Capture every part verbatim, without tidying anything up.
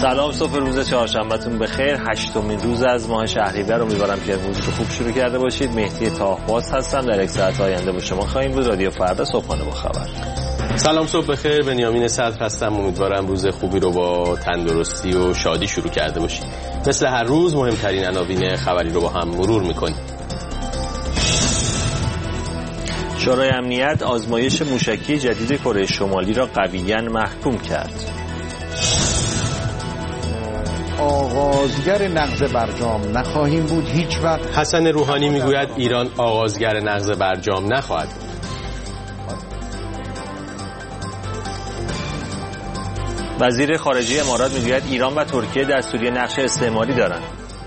سلام، صبح روز چهارشنبهتون بخیر. هشتمین روز از ماه شهریور، امیدوارم که روز رو خوب شروع کرده باشید. مهدی طاهباز هستم، در یک ساعت آینده با شما خواهیم بود. رادیو فردا، صبحانه با خبر. سلام، صبح بخیر. بنیامین صدر هستم، امیدوارم روز خوبی رو با تندرستی و شادی شروع کرده باشید. مثل هر روز مهمترین عناوین خبری رو با هم مرور می‌کنیم. شورای امنیت آزمایش موشکی جدید کره شمالی را قویاً محکوم کرد. آغازگر نقض برجام نخواهیم بود هیچ وقت. حسن روحانی میگوید ایران آغازگر نقض برجام نخواهد بود. وزیر خارجه امارات میگوید ایران و ترکیه دستوری نقش استعماری دارند.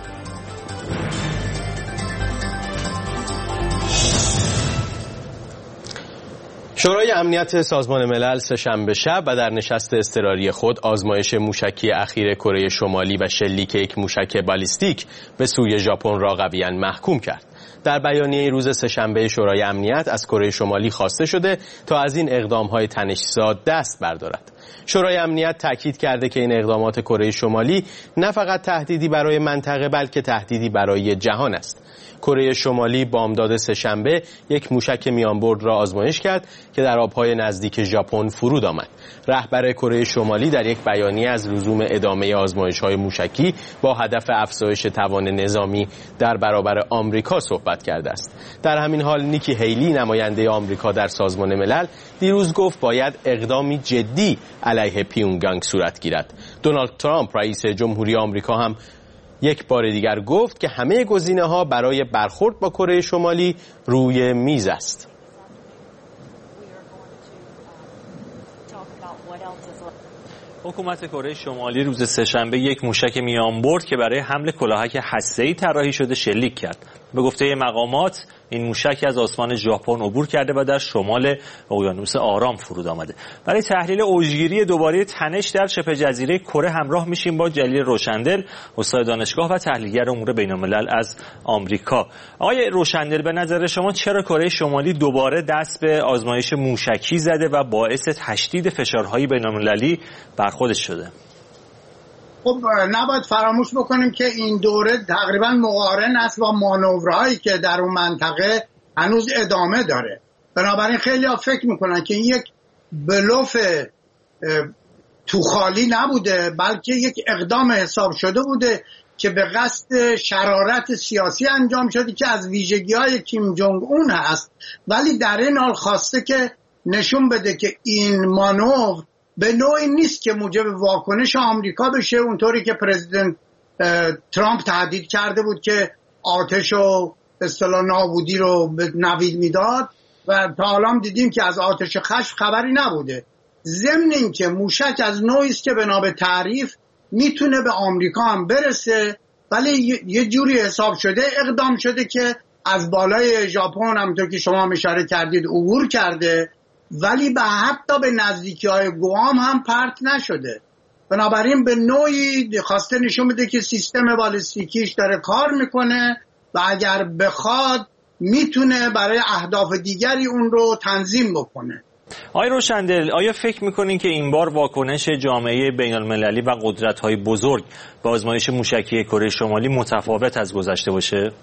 شورای امنیت سازمان ملل سه‌شنبه شب و در نشست اضطراری خود آزمایش موشکی اخیر کره شمالی و شلیک یک موشک بالیستیک به سوی ژاپن را قویاً محکوم کرد. در بیانیه روز سه‌شنبه شورای امنیت از کره شمالی خواسته شده تا از این اقدام‌های تنش‌زا دست بردارد. شورای امنیت تاکید کرده که این اقدامات کره شمالی نه فقط تهدیدی برای منطقه بلکه تهدیدی برای جهان است. کره شمالی بامداد سه‌شنبه یک موشک میانبرد را آزمایش کرد که در آبهای نزدیک ژاپن فرود آمد. رهبر کره شمالی در یک بیانیه از لزوم ادامه آزمایش‌های موشکی با هدف افزایش توان نظامی در برابر آمریکا صحبت کرده است. در همین حال نیکی هیلی، نماینده آمریکا در سازمان ملل، دیروز گفت باید اقدامی جدی علیه پیونگیانگ صورت گیرد. دونالد ترامپ رئیس جمهوری آمریکا هم یک بار دیگر گفت که همه گزینه‌ها برای برخورد با کره شمالی روی میز است. حکومت کره شمالی روز سه‌شنبه یک موشک میانبرد که برای حمل کلاهک هسته‌ای طراحی شده شلیک کرد. به گفته مقامات این موشک از آسمان ژاپن عبور کرده و در شمال اقیانوس آرام فرود آمده. برای تحلیل اوجگیری دوباره تنش در شبه جزیره کره همراه میشیم با جلیل روشندل، استاد دانشگاه و تحلیلگر امور بین‌الملل از آمریکا. آقای روشندل، به نظر شما چرا کره شمالی دوباره دست به آزمایش موشکی زده و باعث تشدید فشارهای بین‌المللی بر خودش شده؟ خب نباید فراموش بکنیم که این دوره تقریبا مقارن است با مانورهایی که در اون منطقه هنوز ادامه داره. بنابراین خیلی ها فکر میکنن که این یک بلوف تو خالی نبوده، بلکه یک اقدام حساب شده بوده که به قصد شرارت سیاسی انجام شده که از ویژگی های کیم جونگ اون هست، ولی در این حال خواسته که نشون بده که این مانور به نوعی نیست که موجب واکنش آمریکا بشه، اونطوری که پرزیدنت ترامپ تهدید کرده بود که آتش و اصطلاح نابودی رو به نوید میداد و تا حالا دیدیم که از آتش خشم خبری نبوده. ضمن این که موشک از نوعی است که بنا به تعریف میتونه به آمریکا هم برسه، ولی یه جوری حساب شده اقدام شده که از بالای ژاپن همونطور که شما هم اشاره کردید عبور کرده، ولی به حتی به نزدیکی های گوام هم پرت نشده. بنابراین به نوعی خواسته نشون بده که سیستم بالستیکیش داره کار میکنه و اگر بخواد میتونه برای اهداف دیگری اون رو تنظیم بکنه. آقای روشندل، آیا فکر میکنین که این بار واکنش جامعه بین المللی و قدرت‌های بزرگ به آزمایش موشکی کره شمالی متفاوت از گذشته باشه؟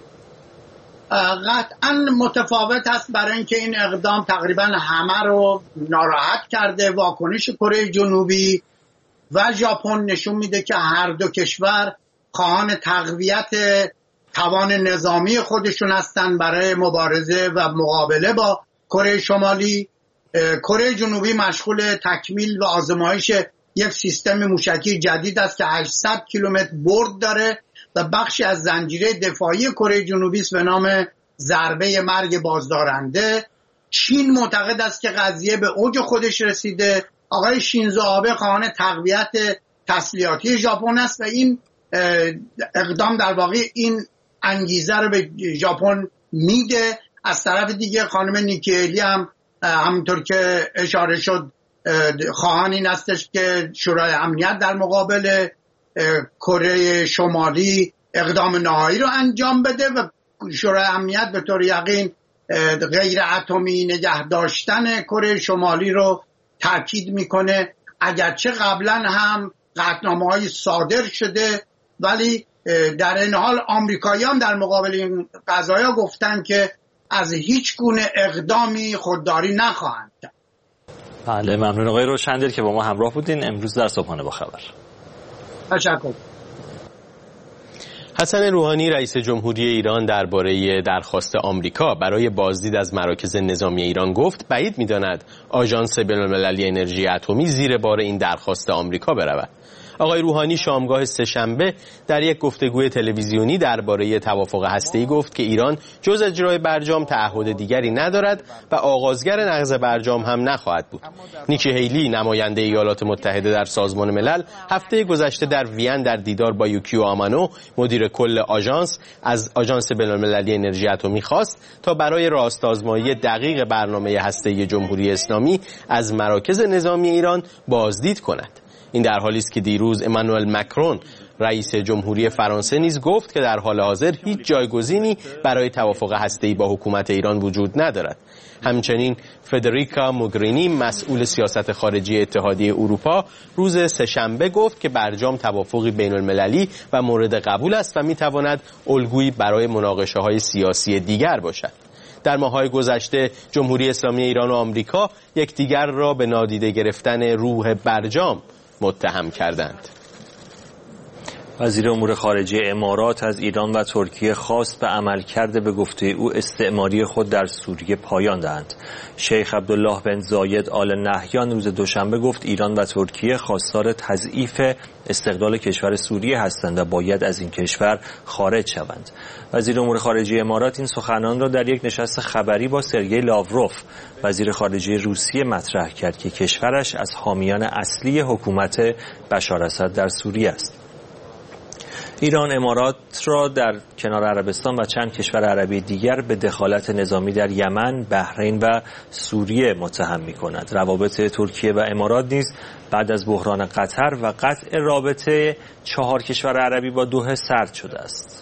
قطعا متفاوت است، برای اینکه این اقدام تقریبا همه رو ناراحت کرده. واکنش کره جنوبی و ژاپن نشون میده که هر دو کشور خواهان تقویت توان نظامی خودشون هستن برای مبارزه و مقابله با کره شمالی. کره جنوبی مشغول تکمیل و آزمایش یک سیستم موشکی جدید است که هشتصد کیلومتر برد داره و بخشی از زنجیره دفاعی کره جنوبی است به نام ضربه مرگ بازدارنده. چین معتقد است که قضیه به اوج خودش رسیده. آقای شینزو آبه خواهان تقویت تسلیحاتی ژاپن است و این اقدام در واقع این انگیزه رو به ژاپن میده. از طرف دیگه خانم نیکی هیلی هم همونطور که اشاره شد خواهان این استش که شورای امنیت در مقابل کره شمالی اقدام نهایی رو انجام بده و شورای امنیت به طور یقین غیر اتمی نگه داشتن کره شمالی رو تاکید میکنه، اگرچه قبلا هم قطعنامه‌های صادر شده، ولی در این حال آمریکاییان در مقابل این قضایا گفتن که از هیچ گونه اقدامی خودداری نخواهند کرد. بله، ممنون آقای روشندل که با ما همراه بودین امروز در صبحانه با خبر. تشکر. حسن روحانی رئیس جمهوری ایران درباره درخواست آمریکا برای بازدید از مراکز نظامی ایران گفت بعید می‌داند آژانس بین‌المللی انرژی اتمی زیر بار این درخواست آمریکا برود. آقای روحانی شامگاه سه‌شنبه در یک گفتگوی تلویزیونی درباره توافق هسته‌ای گفت که ایران جز اجرای برجام تعهد دیگری ندارد و آغازگر نقض برجام هم نخواهد بود. نیکی هیلی نماینده ایالات متحده در سازمان ملل هفته گذشته در وین در دیدار با یوکیو آمانو مدیر کل آژانس از آژانس بین‌المللی انرژی اتمی خواست تا برای راست‌آزمایی دقیق برنامه هسته‌ای جمهوری اسلامی از مراکز نظامی ایران بازدید کند. این در حالی است که دیروز امانوئل مکرون رئیس جمهوری فرانسه نیز گفت که در حال حاضر هیچ جایگزینی برای توافق هسته‌ای با حکومت ایران وجود ندارد. همچنین فدریکا موگرینی مسئول سیاست خارجی اتحادیه اروپا روز سه‌شنبه گفت که برجام توافقی بین‌المللی و مورد قبول است و می‌تواند الگویی برای مناقشه‌های سیاسی دیگر باشد. در ماه‌های گذشته جمهوری اسلامی ایران و آمریکا یکدیگر را به نادیده گرفتن روح برجام متهم کردند. وزیر امور خارجه امارات از ایران و ترکیه خواست به عملکرد به گفته او استعماری خود در سوریه پایان دهند. شیخ عبدالله بن زاید آل نهیان روز دوشنبه گفت ایران و ترکیه خواستار تضعیف استقلال کشور سوریه هستند و باید از این کشور خارج شوند. وزیر امور خارجه امارات این سخنان را در یک نشست خبری با سرگئی لاوروف وزیر خارجه روسیه مطرح کرد که کشورش از حامیان اصلی حکومت بشار اسد در سوریه است. ایران امارات را در کنار عربستان و چند کشور عربی دیگر به دخالت نظامی در یمن، بحرین و سوریه متهم می‌کند. روابط ترکیه و امارات نیز بعد از بحران قطر و قطع رابطه چهار کشور عربی با دوحه سرد شده است.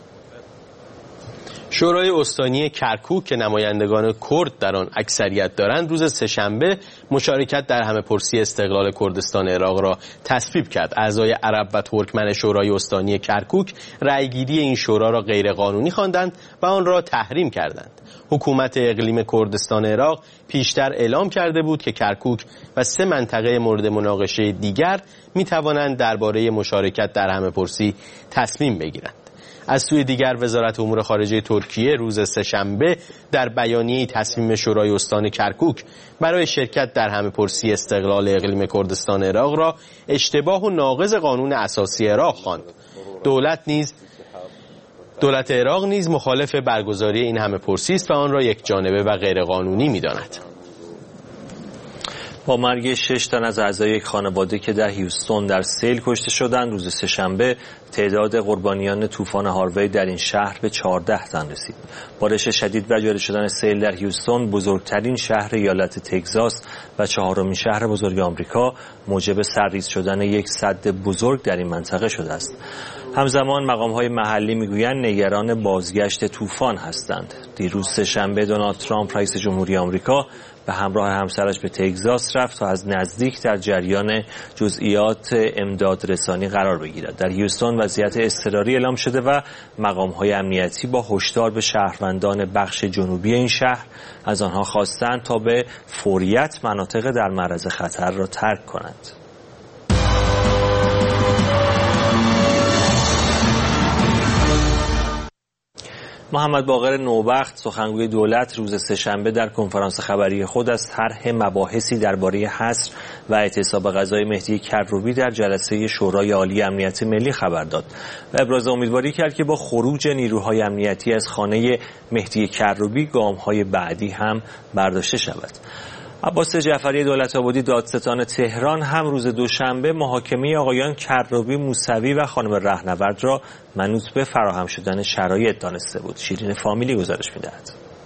شورای استانی کرکوک که نمایندگان کرد در آن اکثریت دارند روز سه‌شنبه مشارکت در همه‌پرسی استقلال کردستان عراق را تصویب کرد. اعضای عرب و ترکمن شورای استانی کرکوک رأیگیری این شورا را غیرقانونی خواندند و آن را تحریم کردند. حکومت اقلیم کردستان عراق پیشتر اعلام کرده بود که کرکوک و سه منطقه مورد مناقشه دیگر می توانند درباره مشارکت در همه‌پرسی تصمیم بگیرند. از سوی دیگر وزارت امور خارجه ترکیه روز سه‌شنبه در بیانیه‌ای تصمیم شورای استان کرکوک برای شرکت در همه‌پرسی استقلال اقلیم کردستان عراق را اشتباه و ناقض قانون اساسی عراق خواند. دولت نیز دولت عراق نیز مخالف برگزاری این همه‌پرسی است و آن را یک جانبه و غیرقانونی می‌داند. با مرگ شش تن از اعضای یک خانواده که در هیوستون در سیل کشته شدند روز سه‌شنبه تعداد قربانیان طوفان هاروی در این شهر به چهارده تن رسید. بارش شدید و جاری شدن سیل در هیوستون بزرگترین شهر ایالت تگزاس و چهارمین شهر بزرگ آمریکا موجب سرریز شدن یک سد بزرگ در این منطقه شده است. همزمان مقام‌های محلی میگویند نگران بازگشت طوفان هستند. دیروز سه‌شنبه دونالد ترامپ رئیس جمهوری آمریکا به همراه همسرش به تگزاس رفت تا از نزدیک در جریان جزئیات امداد رسانی قرار بگیرد. در هیوستون وضعیت اضطراری اعلام شده و مقام‌های امنیتی با هشدار به شهروندان بخش جنوبی این شهر از آنها خواستند تا به فوریت مناطق در معرض خطر را ترک کنند. محمد باقر نوبخت سخنگوی دولت روز سه‌شنبه در کنفرانس خبری خود از طرح مباحثی درباره حصر و اعتصاب غذای مهدی کروبی در جلسه شورای عالی امنیت ملی خبر داد و ابراز امیدواری کرد که با خروج نیروهای امنیتی از خانه مهدی کروبی گام‌های بعدی هم برداشته شود. عباس جعفری دولت‌آبادی دادستان تهران هم روز دوشنبه محاکمه آقایان کروبی، موسوی و خانم رهنورد را منوط به فراهم شدن شرایط دانسته بود. شیرین فامیلی گزارش می‌دهد.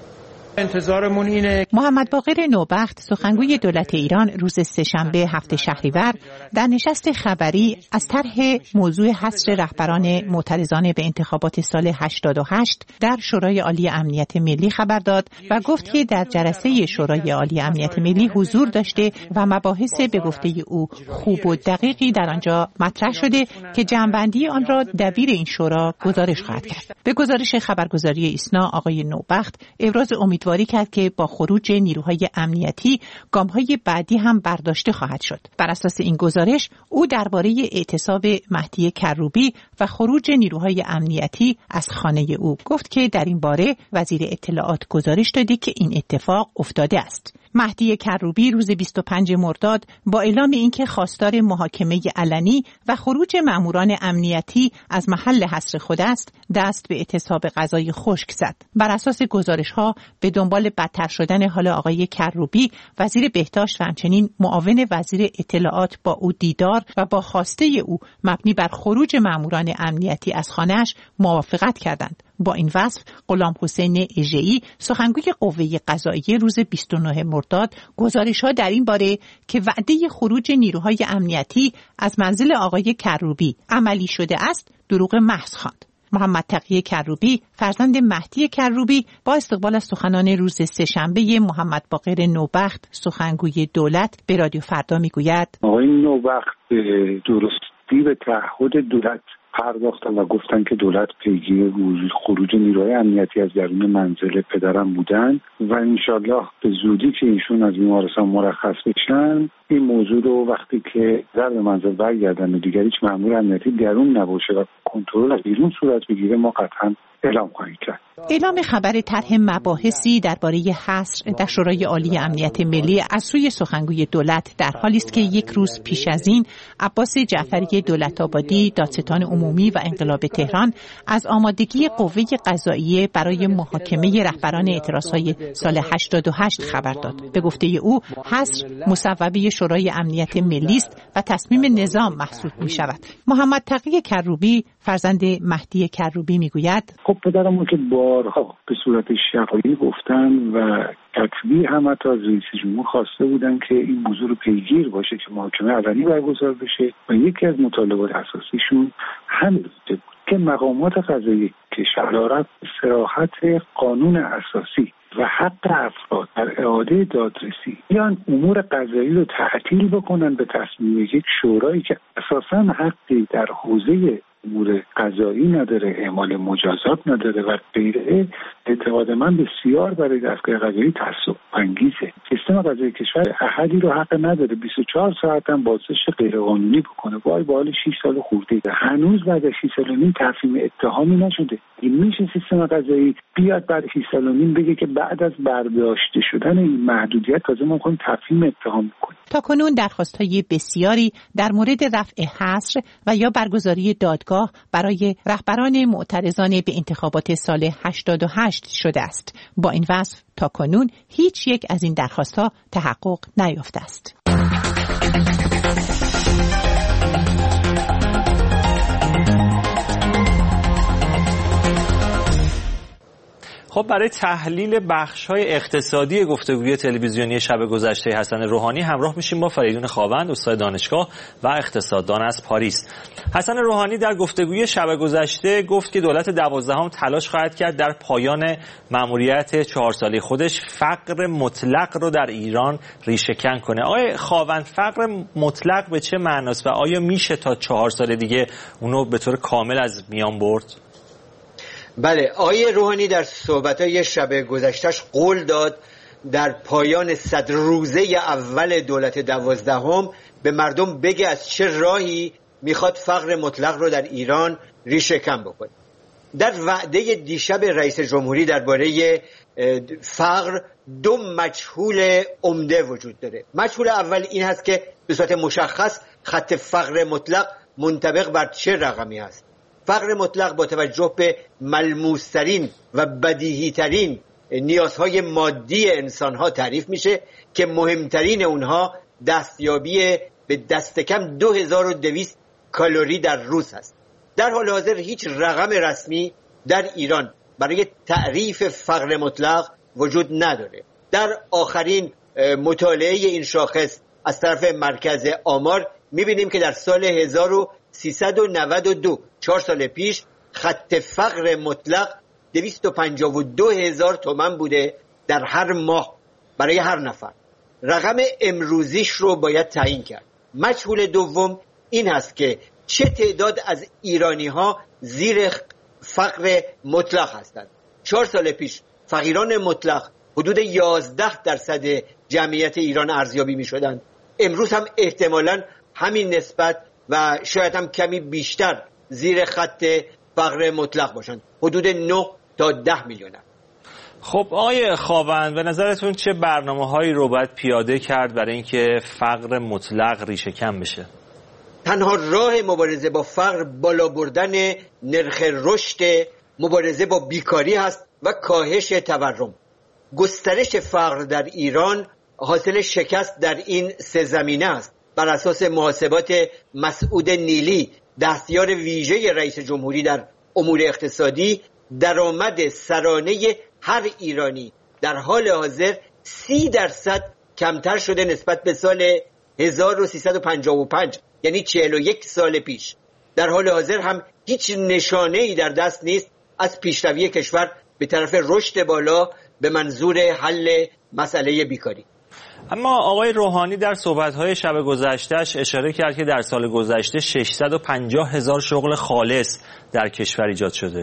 انتظارمون اینه. محمد باقر نوبخت سخنگوی دولت ایران روز سه‌شنبه هفته شهریور در نشست خبری از طرح موضوع حصر رهبران معترضان به انتخابات سال هشتاد و هشت در شورای عالی امنیت ملی خبر داد و گفت که در جلسه شورای عالی امنیت ملی حضور داشته و مباحث به گفته او خوب و دقیقی در آنجا مطرح شده که جمع‌بندی آن را دبیر این شورا گزارش خواهد کرد. به گزارش خبرگزاری ایسنا آقای نوبخت ابراز امیدواری کرد که با خروج نیروهای امنیتی گام‌های بعدی هم برداشته خواهد شد. بر اساس این گزارش او درباره اعتصاب مهدی کروبی و خروج نیروهای امنیتی از خانه او گفت که در این باره وزیر اطلاعات گزارش داده که این اتفاق افتاده است. مهدی کروبی روز بیست و پنجم مرداد با اعلام اینکه خواستار محاکمه علنی و خروج ماموران امنیتی از محل حصر خود است، دست به اعتصاب غذای خشک زد. بر اساس گزارش‌ها به دنبال بدتر شدن حال آقای کروبی، وزیر بهداشت و همچنین معاون وزیر اطلاعات با او دیدار و با خواسته او مبنی بر خروج ماموران امنیتی از خانه‌اش موافقت کردند. با این وصف غلام حسین اژه‌ای سخنگوی قوه قضاییه روز بیست و نهم مرداد گزارش‌ها در این باره که وعده خروج نیروهای امنیتی از منزل آقای کروبی عملی شده است دروغ محض خواند. محمد تقی کروبی فرزند مهدی کروبی با استقبال از سخنان روز سه‌شنبه محمد باقر نوبخت سخنگوی دولت به رادیو فردا میگوید آقای نوبخت درستی به تعهد دولت پرداختن و گفتن که دولت پیگیر خروج نیروهای امنیتی از درون منزل پدرم بودن و انشالله به زودی که ایشون از بیمارستان مرخص بشن این موضوع رو وقتی که در منزل برگردن و دیگر هیچ مأمور امنیتی درون نباشه و کنترل از بیرون صورت بگیره ما قطعا اعلام خواهیم کرد. اعلام خبر طرح مباحثی درباره حصر در شورای عالی امنیت ملی از سوی سخنگوی دولت در حالی است که یک روز پیش از این عباس جعفری دولت‌آبادی دادستان عمومی و انقلاب تهران از آمادگی قوه قضاییه برای محاکمه رهبران اعتراضهای سال هشتاد و هشت خبر داد. به گفته او حصر مصوبه شورای امنیت ملی است و تصمیم نظام محسوب می شود. محمد تقی کروبی فرزند مهدی کروبی میگوید خب پدرمون که بارها به صورت شفاهی گفتن و کتبی هم حتی از رئیس جمهور خواسته بودن که این موضوع رو پیگیر باشه که محاکمه علنی برگزار بشه و یکی از مطالبات اساسیشون همین بود که مقامات قضایی کشور دارد صراحت قانون اساسی و حق افراد در اعاده دادرسی بیان امور قضایی رو تعطیل بکنن به تصمیم یک شورایی که اساساً حقی در حوزه امور قضایی نداره، اعمال مجازات نداره و غیره. اعتقاد من بسیار برای دستگاه قضایی تعصب انگیزه. سیستم قضایی کشور احدی رو حق نداره بیست و چهار ساعت هم بازداشت غیرقانونی بکنه. وای به حال شش سال خورده هنوز بعد از شش سال و نیم تفهیم اتهامی نشده. این میشه سیستم قضایی بیاد بعد شش سال و نیم بگه که بعد از برداشته شدن این محدودیت تازه ما می‌خوایم تفهیم اتهام کنیم. تا کنون درخواست‌های بسیاری در مورد رفع حصر و یا برگزاری دادگاه برای رهبران معترضان به انتخابات سال هشتاد و هشت شده است. با این وصف تا کنون هیچ یک از این درخواست‌ها تحقق نیافته است. خب برای تحلیل بخش‌های اقتصادی گفتگوی تلویزیونی شب گذشته حسن روحانی همراه میشیم با فریدون خاوند استاد دانشگاه و اقتصاددان از پاریس. حسن روحانی در گفتگوی شب گذشته گفت که دولت دوازدهم تلاش خواهد کرد در پایان مأموریت چهار ساله خودش فقر مطلق رو در ایران ریشه‌کن کنه. آقای خاوند فقر مطلق به چه معناست و آیا میشه تا چهار سال دیگه اونو به طور کامل از میان برد؟ بله، آقای روحانی در صحبت‌های شب گذشتهش قول داد در پایان صد روزه اول دولت دوازدهم به مردم بگه از چه راهی میخواد فقر مطلق رو در ایران ریشه کن بکنه. در وعده دیشب رئیس جمهوری درباره فقر دو مجهول عمده وجود داره. مجهول اول این هست که به صورت مشخص خط فقر مطلق منطبق بر چه رقمی هست. فقر مطلق با توجه به ملموس‌ترین و بدیهی‌ترین نیازهای مادی انسان‌ها تعریف میشه که مهمترین اونها دستیابی به دست کم دو هزار و دویست کالری در روز هست. در حال حاضر هیچ رقم رسمی در ایران برای تعریف فقر مطلق وجود نداره. در آخرین مطالعه این شاخص از طرف مرکز آمار میبینیم که در سال هزار و سیصد و نود و دو، چهار سال پیش، خط فقر مطلق دویست و پنجاه و دو هزار تومان بوده در هر ماه برای هر نفر. رقم امروزیش رو باید تعیین کرد. مجهول دوم این هست که چه تعداد از ایرانی ها زیر فقر مطلق هستند. چهار سال پیش فقیران مطلق حدود یازده درصد جمعیت ایران ارزیابی می شدند. امروز هم احتمالاً همین نسبت و شاید هم کمی بیشتر زیر خط فقر مطلق باشند، حدود نه تا ده میلیون. خب آقای خاوند، به نظرتون چه برنامه‌هایی رو باید پیاده کرد برای اینکه فقر مطلق ریشه کم بشه؟ تنها راه مبارزه با فقر بالا بردن نرخ رشد، مبارزه با بیکاری هست و کاهش تورم. گسترش فقر در ایران حاصل شکست در این سه زمینه است. بر اساس محاسبات مسعود نیلی، دستیار ویژه رئیس جمهوری در امور اقتصادی، درآمد سرانه هر ایرانی در حال حاضر سی درصد کمتر شده نسبت به سال هزار و سیصد و پنجاه و پنج، یعنی چهل و یک سال پیش. در حال حاضر هم هیچ نشانه‌ای در دست نیست از پیشروی کشور به طرف رشد بالا به منظور حل مسئله بیکاری. اما آقای روحانی در صحبت‌های شب گذشتهش اشاره کرد که در سال گذشته ششصد و پنجاه هزار شغل خالص در کشور ایجاد شده.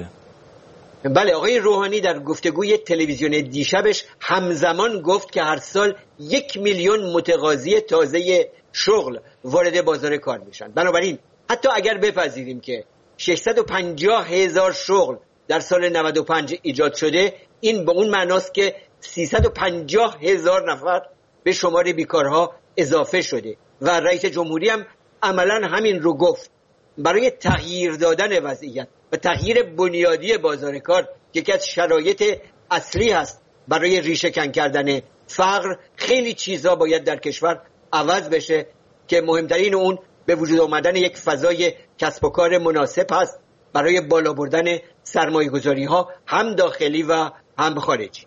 بله، آقای روحانی در گفتگوی تلویزیون دیشبش همزمان گفت که هر سال یک میلیون متقاضی تازه شغل وارد بازار کار میشن. بنابراین حتی اگر بپذیریم که ششصد و پنجاه هزار شغل در سال نود و پنج ایجاد شده، این به اون معناست که سیصد و پنجاه هزار نفر به شمار بیکارها اضافه شده و رئیس جمهوری هم عملا همین رو گفت. برای تغییر دادن وضعیت و تغییر بنیادی بازار کار که یکی از شرایط اصلی هست برای ریشه کن کردن فقر، خیلی چیزا باید در کشور عوض بشه که مهمترین اون به وجود آمدن یک فضای کسب و کار مناسب هست برای بالا بردن سرمایه گذاری ها، هم داخلی و هم خارجی.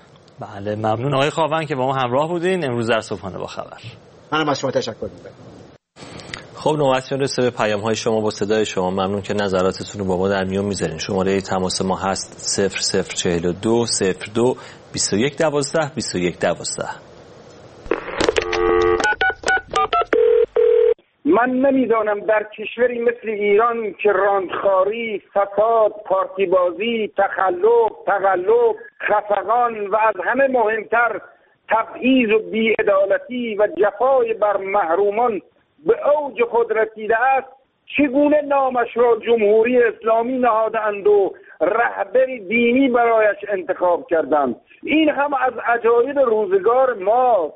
بله، ممنون آقای خاوند که با ما همراه بودین امروز در صبحانه با خبر. منم از شما تشکر می‌کنم. خب نوبت میرسه به پیام‌های شما با صدای شما. ممنون که نظراتتون رو با ما در میون میذارین. شماره تماس ما هست صفر صفر چهل و دو صفر دو بیست و یک دوازده بیست و یک دوازده. من نمیدانم در کشوری مثل ایران که راندخاری، فساد، پارتی بازی، تخلف، تقلب، خفقان و از همه مهمتر تبعیض و بی‌عدالتی و جفای بر محرومان به اوج خود رسیده است، چگونه نامش را جمهوری اسلامی نهادند و رهبر دینی برایش انتخاب کردند؟ این هم از عجایب روزگار ما.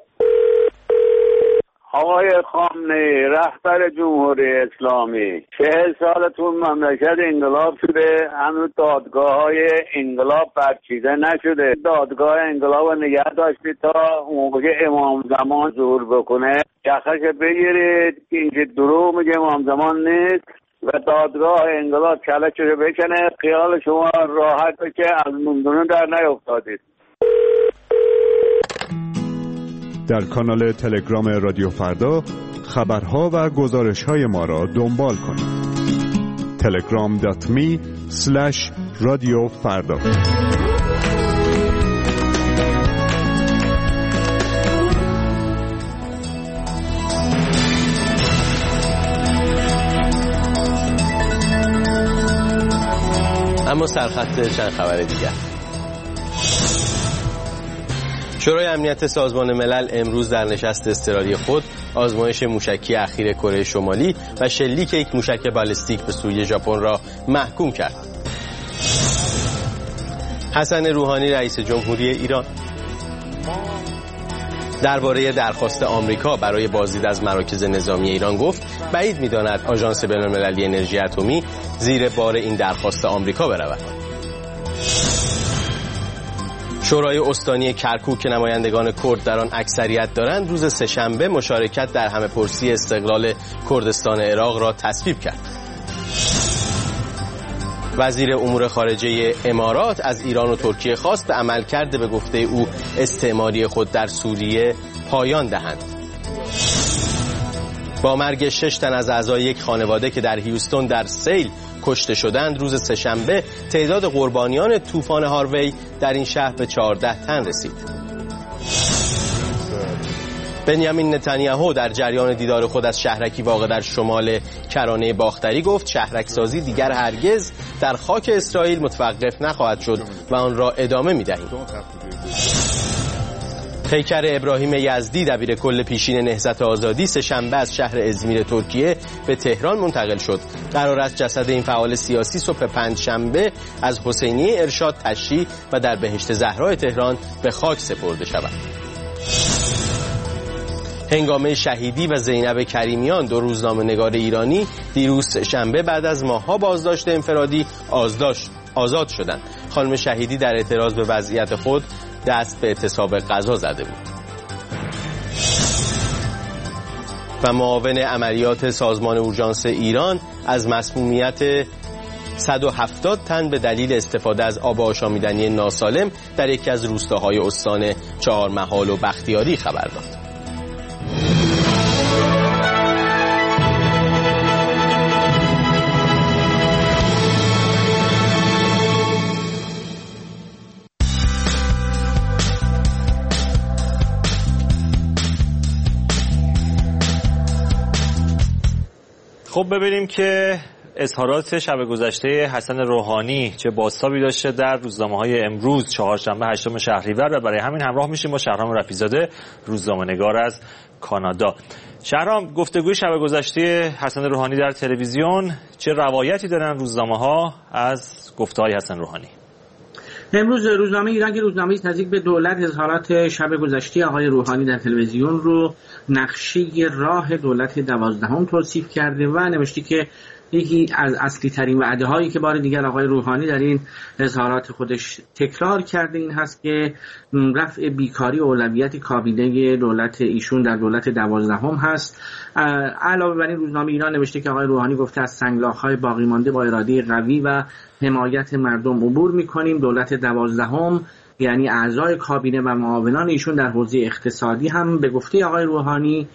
آقای خامنه‌ای رهبر جمهوری اسلامی، چهل سالتون مملکت انقلاب شده، هنوز دادگاه های انقلاب برچیده نشده. دادگاه انقلاب نگه داشتید تا موقع امام زمان ظهور بکنه، یخش بگیرید که اینکه دروغ میگه امام زمان نیست و دادگاه انقلاب کله‌شو بکنه، خیال شما راحت بشه، از موندونه در نیفتادید. در کانال تلگرام رادیو فردا خبرها و گزارش‌های ما را دنبال کنید. تلگرام دات می اسلش رادیو فردا. اما سرخط چند خبر دیگر. شورای امنیت سازمان ملل امروز در نشست اضطراری خود آزمایش موشکی اخیر کره شمالی و شلیک یک موشک بالستیک به سوی ژاپن را محکوم کرد. حسن روحانی رئیس جمهوری ایران درباره درخواست آمریکا برای بازدید از مراکز نظامی ایران گفت بعید می‌داند آژانس بین‌المللی انرژی اتمی زیر بار این درخواست آمریکا برود. شورای استانی کرکوک که نمایندگان کرد در آن اکثریت دارند روز سه‌شنبه مشارکت در همه‌پرسی استقلال کردستان عراق را تصویب کرد. وزیر امور خارجه امارات از ایران و ترکیه خواست به عملکرد به گفته او استعماری خود در سوریه پایان دهند. با مرگ شش تن از اعضای یک خانواده که در هیوستون در سیل کشته شدند، روز سه‌شنبه تعداد قربانیان طوفان هاروی در این شهر به چهارده تن رسید. بنیامین نتانیاهو در جریان دیدار خود از شهرکی واقع در شمال کرانه باختری گفت شهرکسازی دیگر هرگز در خاک اسرائیل متوقف نخواهد شد و آن را ادامه می‌دهیم. پیکر ابراهیم یزدی دبیر کل پیشین نهضت آزادی سه‌شنبه از شهر ازمیر ترکیه به تهران منتقل شد. قرار است جسد این فعال سیاسی صبح پنجشنبه از حسینیه ارشاد تشییع و در بهشت زهرا تهران به خاک سپرده شود. هنگامه شهیدی و زینب کریمیان، دو روزنامه‌نگار ایرانی، دیروز شنبه بعد از ماه‌ها بازداشت انفرادی آزادش آزاد شدند. خانم شهیدی در اعتراض به وضعیت خود دست به اعتصاب غذا زده بود. و معاون عملیات سازمان اورژانس ایران از مسمومیت صد و هفتاد تن به دلیل استفاده از آب آشامیدنی ناسالم در یکی از روستاهای استان چهارمحال و بختیاری خبر داد. خب ببینیم که اظهارات شب گذشته حسن روحانی چه بازتابی داشته در روزنامه‌های امروز چهارشنبه هشتم شهریور و برای همین همراه میشیم با شهرام رفیع‌زاده روزنامه‌نگار از کانادا. شهرام، گفتگوی شب گذشته حسن روحانی در تلویزیون چه روایتی دارن روزنامه‌ها از گفته‌های حسن روحانی؟ امروز روزنامه ایران که روزنامه نزدیک به دولت اظهارات شب گذشته آقای روحانی در تلویزیون رو نقشه راه دولت دوازدهم توصیف کرده و نوشته که یکی از اصلی ترین وعده هایی که بار دیگر آقای روحانی در این اظهارات خودش تکرار کرده این هست که رفع بیکاری اولویت کابینه دولت ایشون در دولت دوازدهم هست. علاوه بر این روزنامه ایران نوشته که آقای روحانی گفته از سنگلاخ‌های باقی مانده با اراده قوی و حمایت مردم عبور می‌کنیم. دولت دوازدهم یعنی اعضای کابینه و معاونان ایشون در حوزه اقتصادی هم به گفته آقای روحانی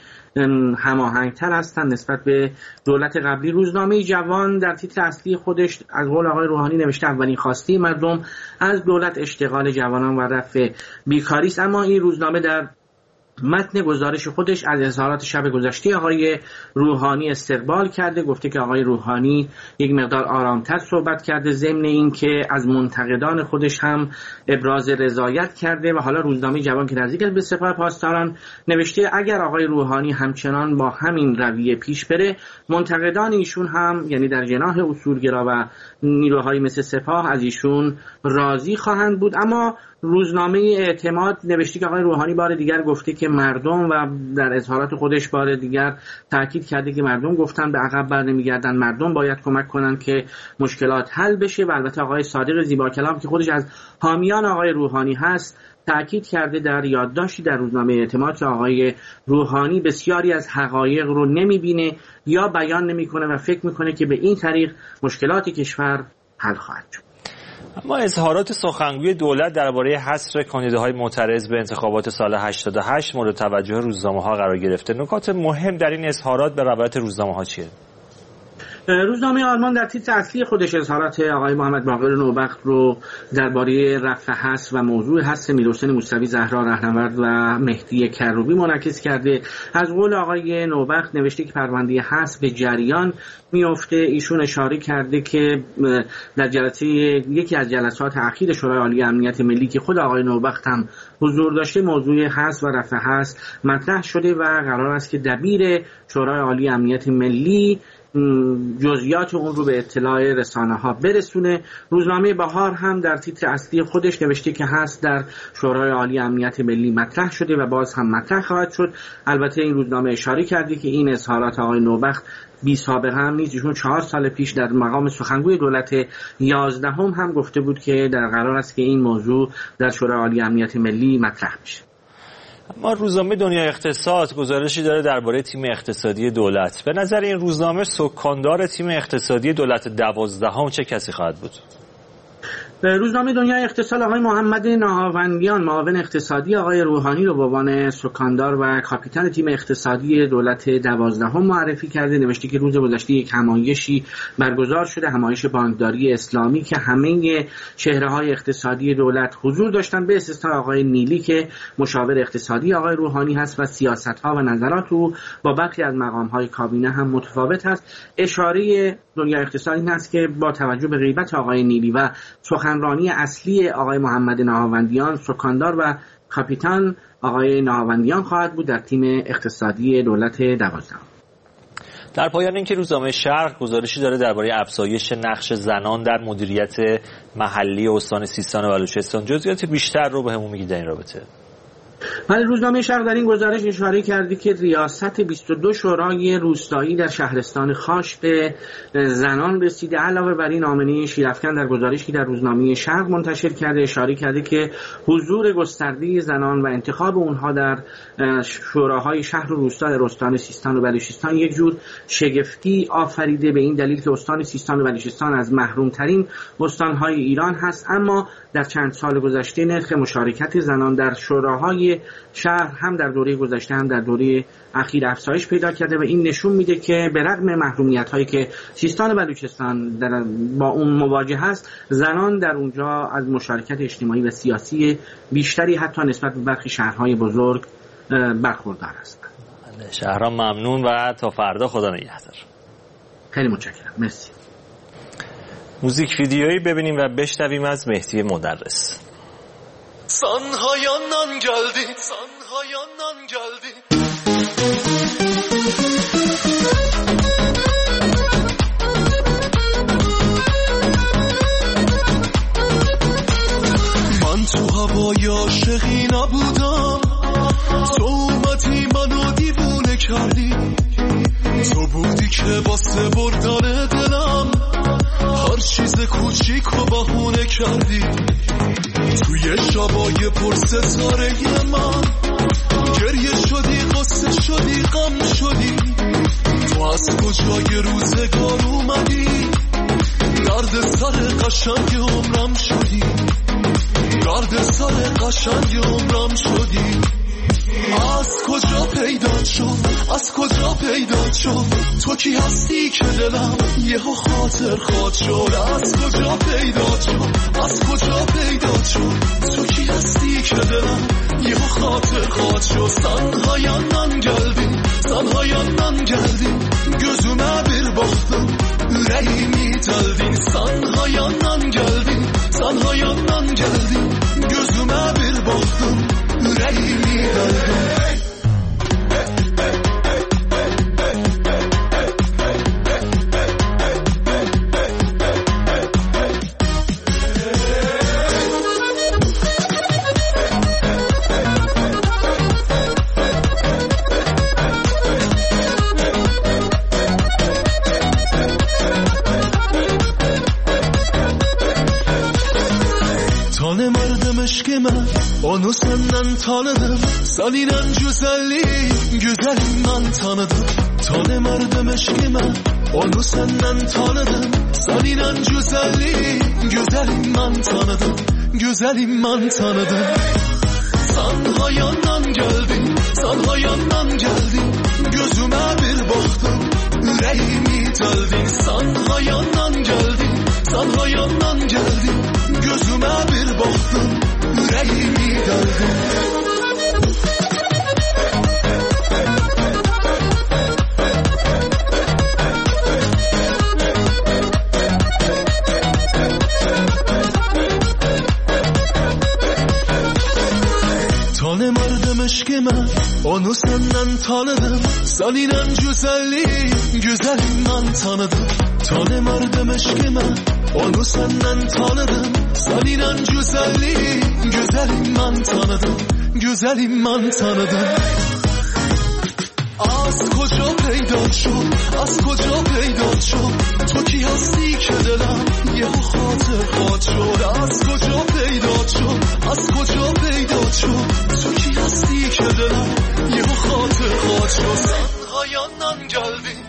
هماهنگتر هستند نسبت به دولت قبلی. روزنامه جوان در تیتر اصلی خودش از قول آقای روحانی نوشته اولین خواسته مردم از دولت اشتغال جوانان و رفع بیکاری است. اما این روزنامه در متن گزارش خودش از اظهارات شب گذشته آقای روحانی استقبال کرده، گفته که آقای روحانی یک مقدار آرامتر صحبت کرده، ضمن این که از منتقدان خودش هم ابراز رضایت کرده. و حالا روزنامه جوان که نزدیک به سپاه پاسداران نوشته اگر آقای روحانی همچنان با همین رویه پیش بره، منتقدان ایشون هم یعنی در جناح اصولگرا و نیروهای مثل سپاه از ایشون راضی خواهند بود. اما روزنامه اعتماد نوشته که آقای روحانی بار دیگر گفته که مردم و در اظهارات خودش بار دیگر تاکید کرده که مردم گفتن به عقب برنمیگردن، مردم باید کمک کنن که مشکلات حل بشه. و البته آقای صادق زیباکلام که خودش از حامیان آقای روحانی هست تاکید کرده در یادداشتی در روزنامه اعتماد که آقای روحانی بسیاری از حقایق رو نمیبینه یا بیان نمیکنه و فکر میکنه که به این طریق مشکلات کشور حل خواهد شد. اما اظهارات سخنگوی دولت درباره حصر کاندیداهای معترض به انتخابات سال هشتاد و هشت مورد توجه روزنامه‌ها قرار گرفته. نکات مهم در این اظهارات به روایت روزنامه‌ها چیه؟ روزنامه آلمان در تیتر اصلی خودش اظهارات آقای محمد باقر نوبخت رو درباره رفع حصر و موضوع حصر میرحسین موسوی، زهرا رهنورد و مهدی کروبی منعکس کرده. از قول آقای نوبخت نوشته که پرونده حصر به جریان میفته. ایشون اشاره کرده که در جلسه یکی از جلسات اخیر شورای عالی امنیت ملی که خود آقای نوبخت هم حضور داشته، موضوع حصر و رفع حصر مطرح شده و قرار است که دبیر شورای عالی امنیت ملی جزئیات اون رو به اطلاع رسانه ها برسونه. روزنامه بهار هم در تیتر اصلی خودش نوشته که هست در شورای عالی امنیت ملی مطرح شده و باز هم مطرح خواهد شد. البته این روزنامه اشاره کرده که این اظهارات آقای نوبخت بی سابقه هم نیست. ایشون چهار سال پیش در مقام سخنگوی دولت یازدهم هم, هم گفته بود که در قرار است که این موضوع در شورای عالی امنیت ملی مطرح بشه. اما روزنامه دنیای اقتصاد گزارشی داره درباره تیم اقتصادی دولت. به نظر این روزنامه سکاندار تیم اقتصادی دولت دوازدهم چه کسی خواهد بود؟ روزنامه دنیای اقتصاد آقای محمد نهاوندیان معاون اقتصادی آقای روحانی رو به عنوان سکاندار و کاپیتان تیم اقتصادی دولت دوازدهم معرفی کرده. نوشته که روز گذشته یک همایشی برگزار شده، همایش بانکداری اسلامی که همه چهره‌های اقتصادی دولت حضور داشتن به استثنای آقای نیلی که مشاور اقتصادی آقای روحانی هست و سیاست‌ها و نظرات او با برخی از مقام‌های کابینه هم متفاوت هست. اشاره دنیای اقتصاد این است که با توجه به غیبت آقای نیلی و سخنرانی اصلی آقای محمد نهاوندیان، سکاندار و کاپیتان آقای نهاوندیان خواهد بود در تیم اقتصادی دولت دوازدهم. در پایان اینکه روزنامه شرق گزارشی داره درباره افزایش نقش زنان در مدیریت محلی استان سیستان و بلوچستان. جزئیات بیشتر رو بهمون میگید در این رابطه؟ ولی روزنامه شرق در این گزارش اشاره کرده که ریاست بیست و دو شورای روستایی در شهرستان خاش به زنان رسیده. علاوه بر این آمنه شیرافکن در گزارشی در روزنامه شرق منتشر کرده اشاره کرده که حضور گسترده زنان و انتخاب اونها در شوراهای شهر و روستا در استان سیستان و بلوچستان یک جور شگفتی آفریده، به این دلیل که استان سیستان و بلوچستان از محرومترین استانهای ایران هست. اما در چند سال گذشته نرخ مشارکت زنان در شوراهای شهر هم در دوره گذشته هم در دوره اخیر افزایش پیدا کرده و این نشون میده که به رغم محرومیت هایی که سیستان و بلوچستان در با اون مواجه هست، زنان در اونجا از مشارکت اجتماعی و سیاسی بیشتری حتی نسبت به برخی شهرهای بزرگ برخوردار هستند. شهرام ممنون و تا فردا خدا نگهدار. خیلی متشکرم. مرسی. موزیک ویدیویی ببینیم و بشنویم از مهدی مدرس. Sanhayandan geldi, sanhayandan geldi. من تو هوای عاشقی نبودم، تو اومدی منو دیوونه کردی. تو بودی که واسه بردن دلم هر چیز کوچیک و بهونه کردی. توی شبای پر ستاره من گریه شدی، قصه شدی، غم شدی. تو از کجای روزگار اومدی، درد سر قشنگ عمرم شدی، درد سر قشنگ عمرم شدی. از کجا پیدا شد، از کجا پیدا شد، تو کی هستی که دلم یهو خاطر خواد شد. از کجا پیدا شد، از کجا پیدا شد، تو کی هستی که دلم یهو خاطر خواد شد. Sanhayandan geldi, sanhayandan geldi, gözüme bir baktım, yüreğimi deldin. Sanhayandan geldi, sanhayandan geldi, gözüme bir baktım, yüreğimi deldin. Aşkıma onu senden tanıdım, senin güzelliğin güzelim ben tanıdım. Tanımadım aşkıma onu senden tanıdım, senin güzelliğin güzelim ben tanıdım, güzelim ben tanıdım. Sanhayandan geldin, sanhayandan geldin, gözüme bir baktım, yüreğimi deldin. Sanhayandan geldin, sanhayandan geldin, gözüme bir baktım, yüreğimi deldin. Tanımadım aşkıma onu senden tanıdım, senin güzelliğin güzelim ben tanıdım. Tanımadım aşkıma onu senden tanıdım, senin güzelliğin güzelim ben tanıdım, güzelim ben tanıdım. Az کجا پیدا شد، از کجا پیدا شد، تو کی هستی که دلم یهو خاطر خواد شد. از کجا پیدا شد، از کجا پیدا شد، تو کی هستی که دلم یه خاطر خواهد شد سنغایانم گلبی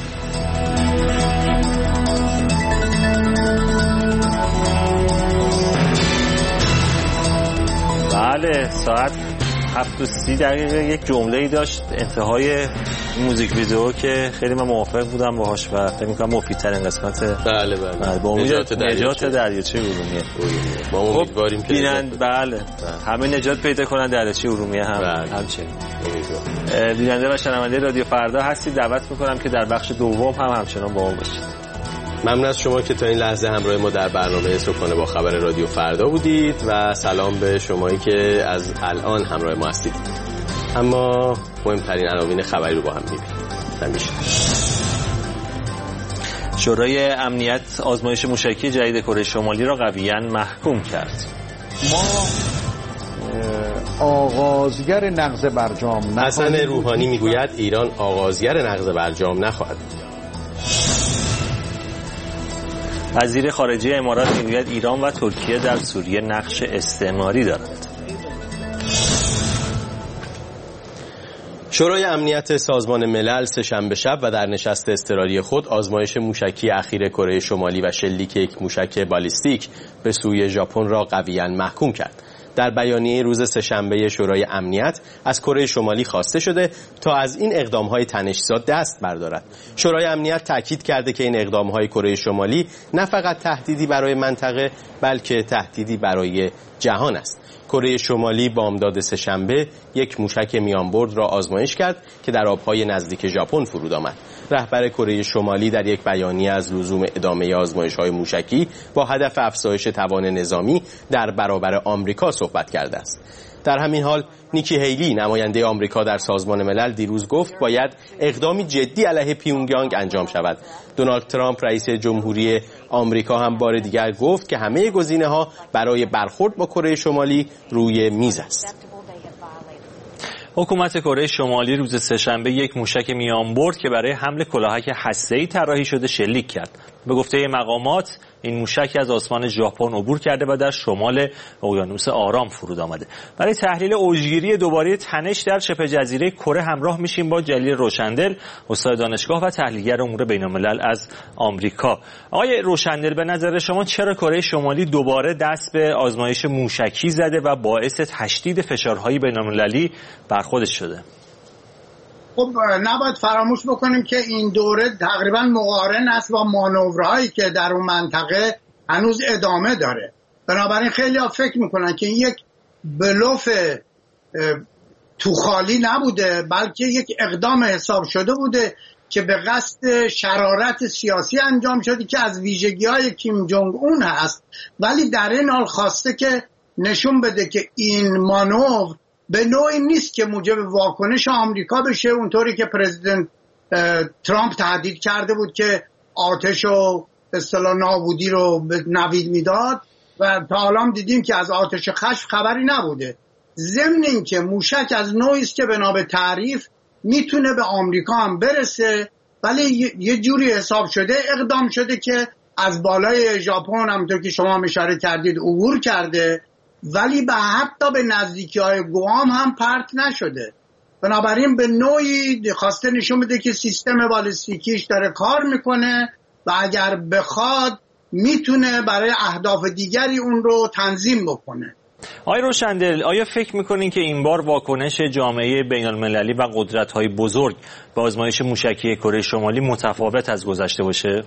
بله ساعت هفت و سی دقیقه یک جمله ای داشت انتهای موزیک ویدیو که خیلی من موافق بودم باهاش و فکر می‌کنم مفیدترین قسمت بله بله با نجات نجات دریاچه ارومیه. ما امیدواریم که بینند بله همه نجات پیدا کنن دریاچه ارومیه هم بله. همچنین بیننده و شنونده رادیو فردا هستید. دعوت می‌کنم که در بخش دوم هم همچنان با ما باشید. ممنون از شما که تا این لحظه همراه ما در برنامه صبحانه با خبر رادیو فردا بودید و سلام به شمایی که از الان همراه ما هستید. اما مهمترین عناوین خبری رو با هم می‌بینیم. شورای امنیت آزمایش موشکی جدید کره شمالی را قویاً محکوم کرد. ما آغازگر نقض برجام حسن روحانی میگوید ایران آغازگر نقض برجام نخواهد. وزیر خارجه امارات میگوید ایران و ترکیه در سوریه نقش استعماری دارند. شورای امنیت سازمان ملل سه‌شنبه شب و در نشست اضطراری خود آزمایش موشکی اخیر کره شمالی و شلیک یک موشک بالیستیک به سوی ژاپن را قویاً محکوم کرد. در بیانیه روز سه‌شنبه شورای امنیت از کره شمالی خواسته شده تا از این اقدام‌های تنش‌زا دست بردارد. شورای امنیت تاکید کرده که این اقدام‌های کره شمالی نه فقط تهدیدی برای منطقه بلکه تهدیدی برای جهان است. کره شمالی بامداد سه‌شنبه یک موشک میانبرد را آزمایش کرد که در آبهای نزدیک ژاپن فرود آمد. رهبر کره شمالی در یک بیانیه از لزوم ادامه آزمایش‌های موشکی با هدف افزایش توان نظامی در برابر آمریکا صحبت کرده است. در همین حال نیکی هیلی نماینده آمریکا در سازمان ملل دیروز گفت باید اقدامی جدی علیه پیونگیانگ انجام شود. دونالد ترامپ رئیس جمهوری آمریکا هم بار دیگر گفت که همه گزینه‌ها برای برخورد با کره شمالی روی میز است. حکومت کره شمالی روز سه‌شنبه یک موشک میانبرد که برای حمل کلاهک هسته‌ای طراحی شده شلیک کرد. به گفته مقامات این موشک از آسمان ژاپن عبور کرده و در شمال اقیانوس آرام فرود آمده. برای تحلیل اوجگیری دوباره تنش در شبه جزیره کره همراه میشیم با جلیل روشندل، استاد دانشگاه و تحلیلگر امور بین‌الملل از آمریکا. آقای روشندل، به نظر شما چرا کره شمالی دوباره دست به آزمایش موشکی زده و باعث تشدید فشارهای بین‌المللی بر خودش شده؟ خب نباید فراموش بکنیم که این دوره تقریبا مقارن است با مانورهایی که در اون منطقه هنوز ادامه داره. بنابراین خیلی ها فکر میکنن که این یک بلوف تو خالی نبوده بلکه یک اقدام حساب شده بوده که به قصد شرارت سیاسی انجام شده که از ویژگی های کیم جونگ اون هست، ولی در این حال خواسته که نشون بده که این مانور به نوعی نیست که موجب واکنش آمریکا بشه، اونطوری که پرزیدنت ترامپ تهدید کرده بود که آتش و اصطلاح نابودی رو به نوید میداد و تا حالا دیدیم که از آتش خشم خبری نبوده. ضمن این که موشک از نوعی است که بنا به تعریف میتونه به آمریکا هم برسه، ولی یه جوری حساب شده اقدام شده که از بالای ژاپن همونطور که شما اشاره کردید عبور کرده، ولی به حتی به نزدیکی های گوام هم پرت نشده. بنابراین به نوعی خواسته نشون بده که سیستم بالستیکیش داره کار میکنه و اگر بخواد میتونه برای اهداف دیگری اون رو تنظیم بکنه. آقای روشندل، آیا فکر میکنین که این بار واکنش جامعه بین المللی و قدرت‌های بزرگ به آزمایش موشکی کره شمالی متفاوت از گذشته باشه؟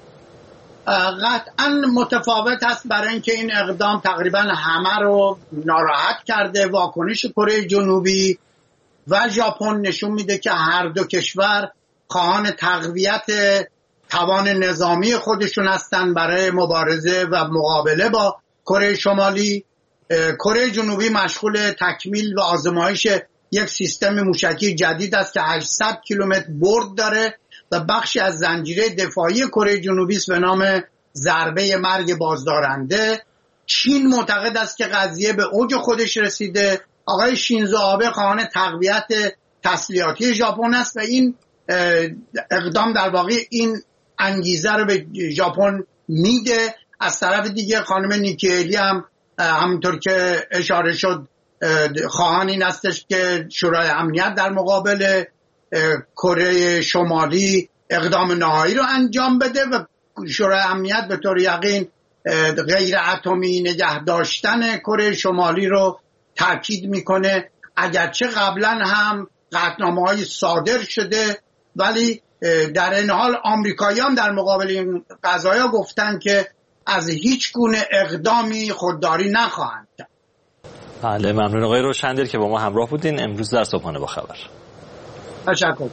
قطعا متفاوت است، برای اینکه این اقدام تقریبا همه رو ناراحت کرده. واکنش کره جنوبی و ژاپن نشون میده که هر دو کشور خواهان تقویت توان نظامی خودشون هستن برای مبارزه و مقابله با کره شمالی. کره جنوبی مشغول تکمیل و آزمایش یک سیستم موشکی جدید است که هشتصد کیلومتر برد داره و بخشی از زنجیره دفاعی کره جنوبی است به نام ضربه مرگ بازدارنده. چین معتقد است که قضیه به اوج خودش رسیده. آقای شینزو آبه خواهان تقویت تسلیحاتی ژاپن است و این اقدام در واقع این انگیزه رو به ژاپن میده. از طرف دیگه خانم نیکی هیلی هم همونطور که اشاره شد خواهان این هستش که شورای امنیت در مقابل کره شمالی اقدام نهایی رو انجام بده و شورای امنیت به طور یقین غیر اتمی نگه داشتن کره شمالی رو تاکید میکنه. اگرچه قبلا هم قطعنامه‌های صادر شده، ولی در این حال آمریکاییان در مقابل این قضایا گفتن که از هیچ گونه اقدامی خودداری نخواهند کرد. بله، ممنون آقای روشندر که با ما همراه بودین امروز در صبحانه با خبر. تشکر.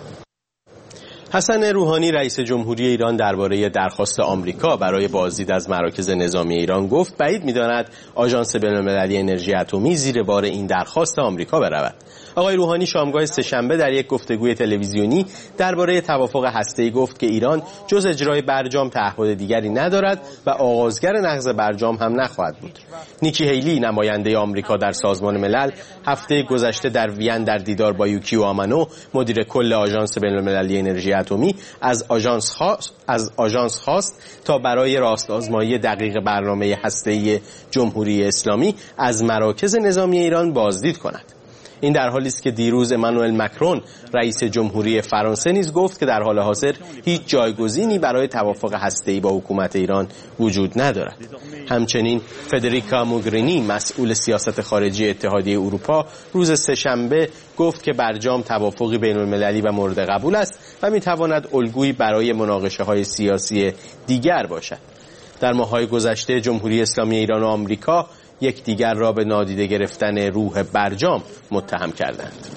حسن روحانی رئیس جمهوری ایران درباره درخواست آمریکا برای بازدید از مراکز نظامی ایران گفت بعید می‌داند آژانس بین‌المللی انرژی اتمی زیر بار این درخواست آمریکا برود. آقای روحانی شامگاه سه‌شنبه در یک گفتگوی تلویزیونی درباره توافق هسته‌ای گفت که ایران جز اجرای برجام تعهد دیگری ندارد و آغازگر نقض برجام هم نخواهد بود. نیکی هیلی نماینده آمریکا در سازمان ملل هفته گذشته در وین در دیدار با یوکیو آمانو مدیر کل آژانس بین‌المللی انرژی اتمی از آژانس خواست از آژانس خواست تا برای راست آزمایی دقیق برنامه هسته‌ای جمهوری اسلامی از مراکز نظامی ایران بازدید کند. این در حالی است که دیروز امانوئل مکرون رئیس جمهوری فرانسه نیز گفت که در حال حاضر هیچ جایگزینی برای توافق هسته‌ای با حکومت ایران وجود ندارد. همچنین فدریکا موگرینی مسئول سیاست خارجی اتحادیه اروپا روز سه‌شنبه گفت که برجام توافقی بین‌المللی و مورد قبول است و می‌تواند الگویی برای مناقشه‌های سیاسی دیگر باشد. در ماه‌های گذشته جمهوری اسلامی ایران و آمریکا یکدیگر را به نادیده گرفتن روح برجام متهم کردند.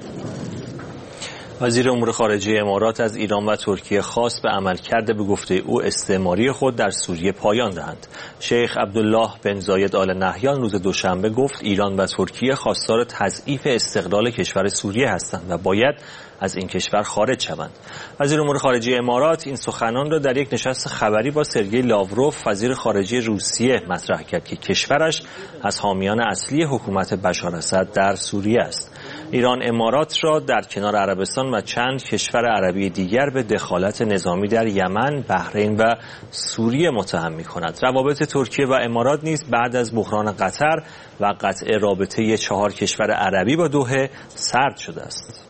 وزیر امور خارجه امارات از ایران و ترکیه خواست به عملکرد به گفته او استعماری خود در سوریه پایان دهند. شیخ عبدالله بن زاید آل نهیان روز دوشنبه گفت ایران و ترکیه خواستار تضعیف استقلال کشور سوریه هستند و باید از این کشور خارج شوند. وزیر امور خارجه امارات این سخنان را در یک نشست خبری با سرگئی لاوروف وزیر خارجه روسیه مطرح کرد که کشورش از حامیان اصلی حکومت بشار اسد در سوریه است. ایران امارات را در کنار عربستان و چند کشور عربی دیگر به دخالت نظامی در یمن، بحرین و سوریه متهم می‌کند. روابط ترکیه و امارات نیز بعد از بحران قطر و قطع رابطه چهار کشور عربی با دوحه سرد شده است.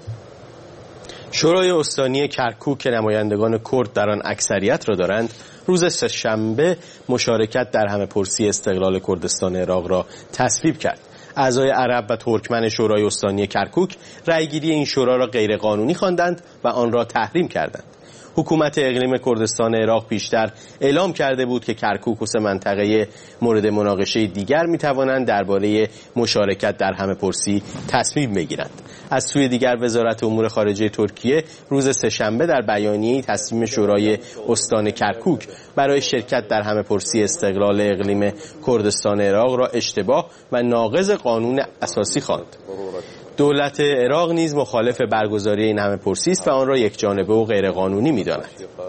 شورای استانی کرکوک که نمایندگان کرد در آن اکثریت را دارند، روز سه‌شنبه مشارکت در همه‌پرسی استقلال کردستان عراق را تصویب کرد. اعضای عرب و ترکمن شورای استانی کرکوک رأیگیری این شورا را غیرقانونی خواندند و آن را تحریم کردند. حکومت اقلیم کردستان عراق پیشتر اعلام کرده بود که کرکوک و سه منطقه مورد مناقشه دیگر می‌توانند درباره مشارکت در همه‌پرسی تصمیم بگیرند. از سوی دیگر وزارت امور خارجه ترکیه روز سه‌شنبه در بیانیه‌ای تصمیم شورای استان کرکوک برای شرکت در همه‌پرسی استقلال اقلیم کردستان عراق را اشتباه و ناقض قانون اساسی خواند. دولت عراق نیز مخالف برگزاری این همه‌پرسی است و آن را یکجانبه و غیرقانونی می‌داند.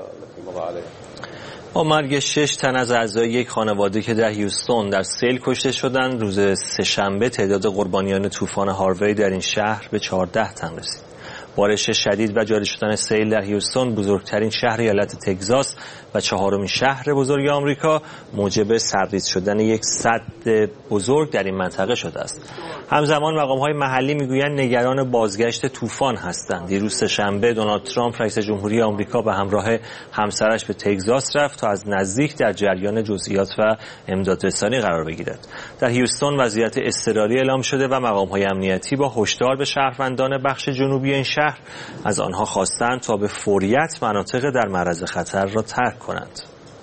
با مرگ شش تن از اعضای یک خانواده که در هیوستون در سیل کشته شدند، روز سه‌شنبه تعداد قربانیان طوفان هاروی در این شهر به چهارده تن رسید. بارش شدید و جاری شدن سیل در هیوستون، بزرگترین شهر ایالت تگزاس و چهارمین شهر بزرگ آمریکا، موجب سرریز شدن یک سد بزرگ در این منطقه شده است. همزمان مقام‌های محلی میگویند نگران بازگشت طوفان هستند. دیروز سه‌شنبه دونالد ترامپ رئیس جمهوری آمریکا به همراه همسرش به تگزاس رفت تا از نزدیک در جریان جزئیات و امدادرسانی قرار بگیرد. در هیوستون وضعیت اضطراری اعلام شده و مقام‌های امنیتی با هشدار به شهروندان بخش جنوبی این شهر از آنها خواستند تا به فوریت مناطق در معرض خطر را ترک کنند.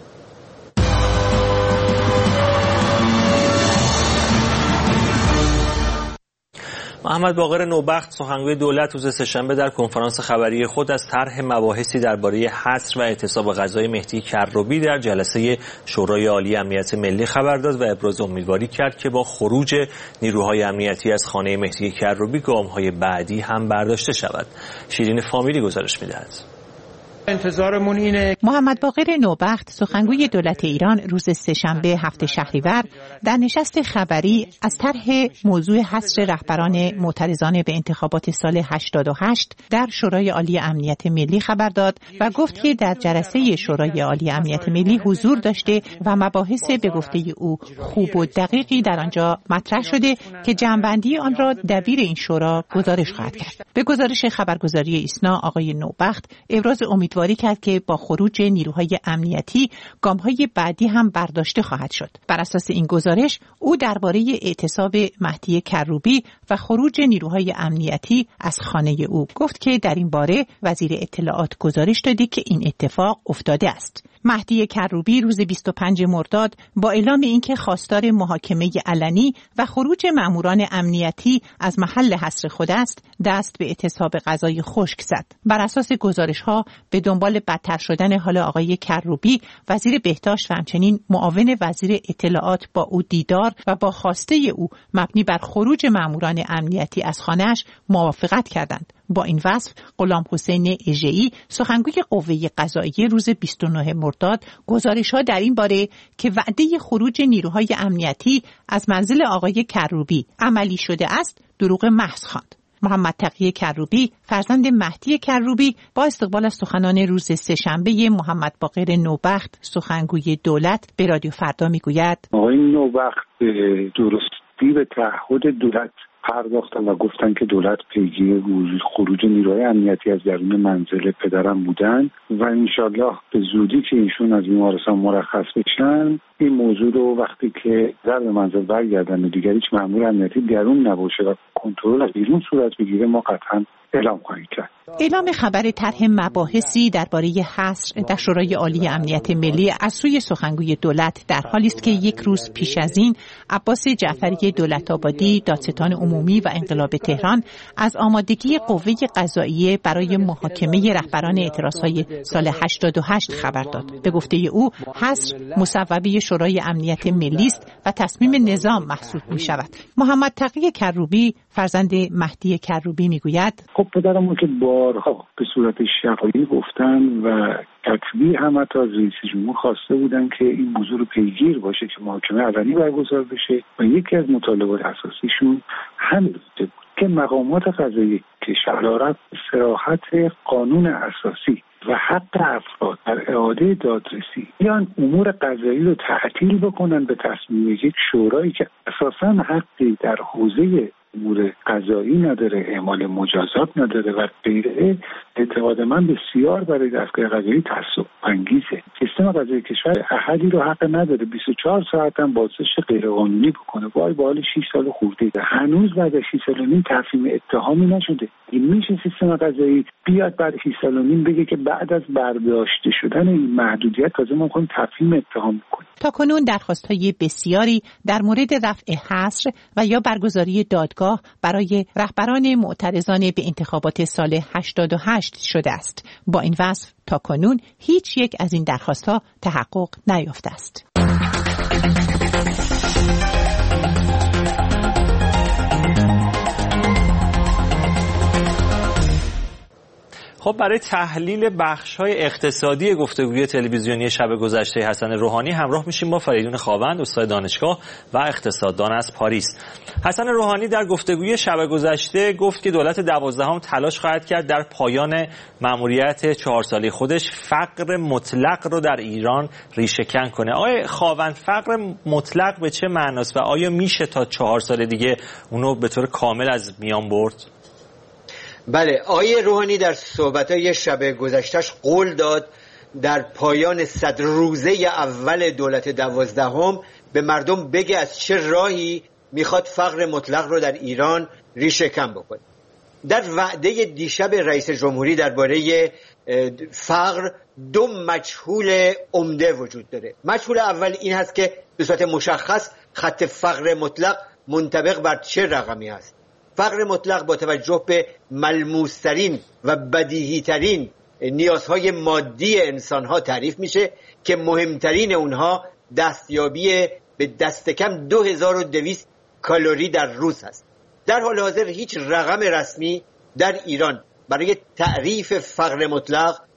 محمد باقر نوبخت سخنگوی دولت روز سه‌شنبه در کنفرانس خبری خود از طرح مباحثی درباره حصر و اعتصاب غذای مهدی کروبی در جلسه شورای عالی امنیت ملی خبر داد و ابراز امیدواری کرد که با خروج نیروهای امنیتی از خانه مهدی کروبی گام‌های بعدی هم برداشته شود. شیرین فامیلی گزارش می‌دهد. انتظارمون اینه. محمد باقر نوبخت سخنگوی دولت ایران روز سه‌شنبه هفته شهریور در نشست خبری از طرح موضوع حصر رهبران معترضان به انتخابات سال هشتاد و هشت در شورای عالی امنیت ملی خبر داد و گفت که در جلسه شورای عالی امنیت ملی حضور داشته و مباحث به گفته او خوب و دقیقی در آنجا مطرح شده که جمع‌بندی آن را دبیر این شورا گزارش خواهد کرد. به گزارش خبرگزاری ایسنا آقای نوبخت ابراز امیدواری کرد که با خروج نیروهای امنیتی گام‌های بعدی هم برداشته خواهد شد. بر اساس این گزارش او درباره اعتصاب مهدی کروبی و خروج نیروهای امنیتی از خانه او گفت که در این باره وزیر اطلاعات گزارش داده که این اتفاق افتاده است. مهدی کروبی روز بیست و پنجم مرداد با اعلام اینکه خواستار محاکمه علنی و خروج ماموران امنیتی از محل حصر خود است، دست به اعتصاب غذای خشک زد. بر اساس گزارش‌ها به دنبال بدتر شدن حال آقای کروبی، وزیر بهداشت و همچنین معاون وزیر اطلاعات با او دیدار و با خواسته او مبنی بر خروج ماموران امنیتی از خانه‌اش موافقت کردند. با این وصف غلام حسین اژه‌ای سخنگوی قوه قضاییه روز بیست و نهم مرداد گزارش‌ها در این باره که وعده خروج نیروهای امنیتی از منزل آقای کروبی عملی شده است دروغ محض خواند. محمد تقی کروبی فرزند مهدی کروبی با استقبال از سخنان روز سه‌شنبه محمد باقر نوبخت سخنگوی دولت به رادیو فردا میگوید آقای نوبخت درستی به تعهد دولت پرداختن و گفتن که دولت پیگیر خروج نیروهای امنیتی از درون منزل پدرم بودن و انشالله به زودی که ایشون از بیمارستان مرخص بشن این موضوع رو وقتی که در منزل برگردن و دیگر هیچ مأمور امنیتی درون نباشه و کنترل از بیرون صورت بگیره ما قطعا اعلام خواهیم کرد. اعلام خبر طرح مباحثی درباره حصر در شورای عالی امنیت ملی از سوی سخنگوی دولت در حالی است که یک روز پیش از این عباس جعفری دولت‌آبادی دادستان عمومی و انقلاب تهران از آمادگی قوه قضاییه برای محاکمه رهبران اعتراضهای سال هشتاد و هشت خبر داد. به گفته او حصر مصوبه شورای امنیت ملی است و تصمیم نظام محسوب می شود. محمد تقی کروبی فرزند مهدی کروبی میگوید خب پدرمون که بارها به صورت شفاهی گفتن و کتبی هم حتی از رئیس جمهور خواسته بودن که این موضوع رو پیگیر باشه که محاکمه علنی برگزار بشه و یکی از مطالبات اساسیشون همین بود که مقامات قضایی کشور دارد صراحت قانون اساسی و حق افراد در اعاده دادرسی بیان امور قضایی رو تعطیل بکنن به تصمیم یک شورایی که اساساً حقی در حوزه امور قضایی نداره، اعمال مجازات نداره و غیره. اعتقاد من بسیار برای دستگاه قضایی تعصب انگیزه. سیستم قضایی کشور احدی رو حق نداره بیست و چهار ساعت هم بازداشت غیرقانونی بکنه. وای به حال شش سال خورده هنوز بعد از شش سال و نیم تفهیم اتهامی نشده. این میشه سیستم قضایی بیاد بعد شش سال و نیم بگه که بعد از برداشته شدن این محدودیت تازه ما می‌خوایم تفهیم اتهام کنیم. تا کنون درخواست‌های بسیاری در مورد رفع حصر و یا برگزاری دادگاه برای رهبران معترضان به انتخابات سال هشتاد و هشت شده است. با این وصف تا کنون هیچ یک از این درخواست‌ها تحقق نیافته است. خب برای تحلیل بخش‌های اقتصادی گفتگوی تلویزیونی شب گذشته حسن روحانی همراه میشیم با فریدون خاوند استاد دانشگاه و اقتصاددان از پاریس. حسن روحانی در گفتگوی شب گذشته گفت که دولت دوازدهم تلاش خواهد کرد در پایان مأموریت چهار ساله خودش فقر مطلق رو در ایران ریشه‌کن کنه. آقای خاوند فقر مطلق به چه معناست و آیا میشه تا چهار سال دیگه اونو به طور کامل از میان برد؟ بله، آقای روحانی در صحبت‌های شب گذشتهش قول داد در پایان صد روزه اول دولت دوازدهم به مردم بگه از چه راهی میخواد فقر مطلق رو در ایران ریشه کن بکنه. در وعده دیشب رئیس جمهوری درباره فقر دو مجهول عمده وجود داره. مجهول اول این هست که به صورت مشخص خط فقر مطلق منطبق بر چه رقمی است. فقر مطلق با توجه به ملموس‌ترین و بدیهی‌ترین نیازهای مادی انسان‌ها تعریف میشه که مهمترین اونها دستیابی به دست کم دو هزار و دویست کالری در روز است. در حال حاضر هیچ رقم رسمی در ایران برای تعریف فقر مطلق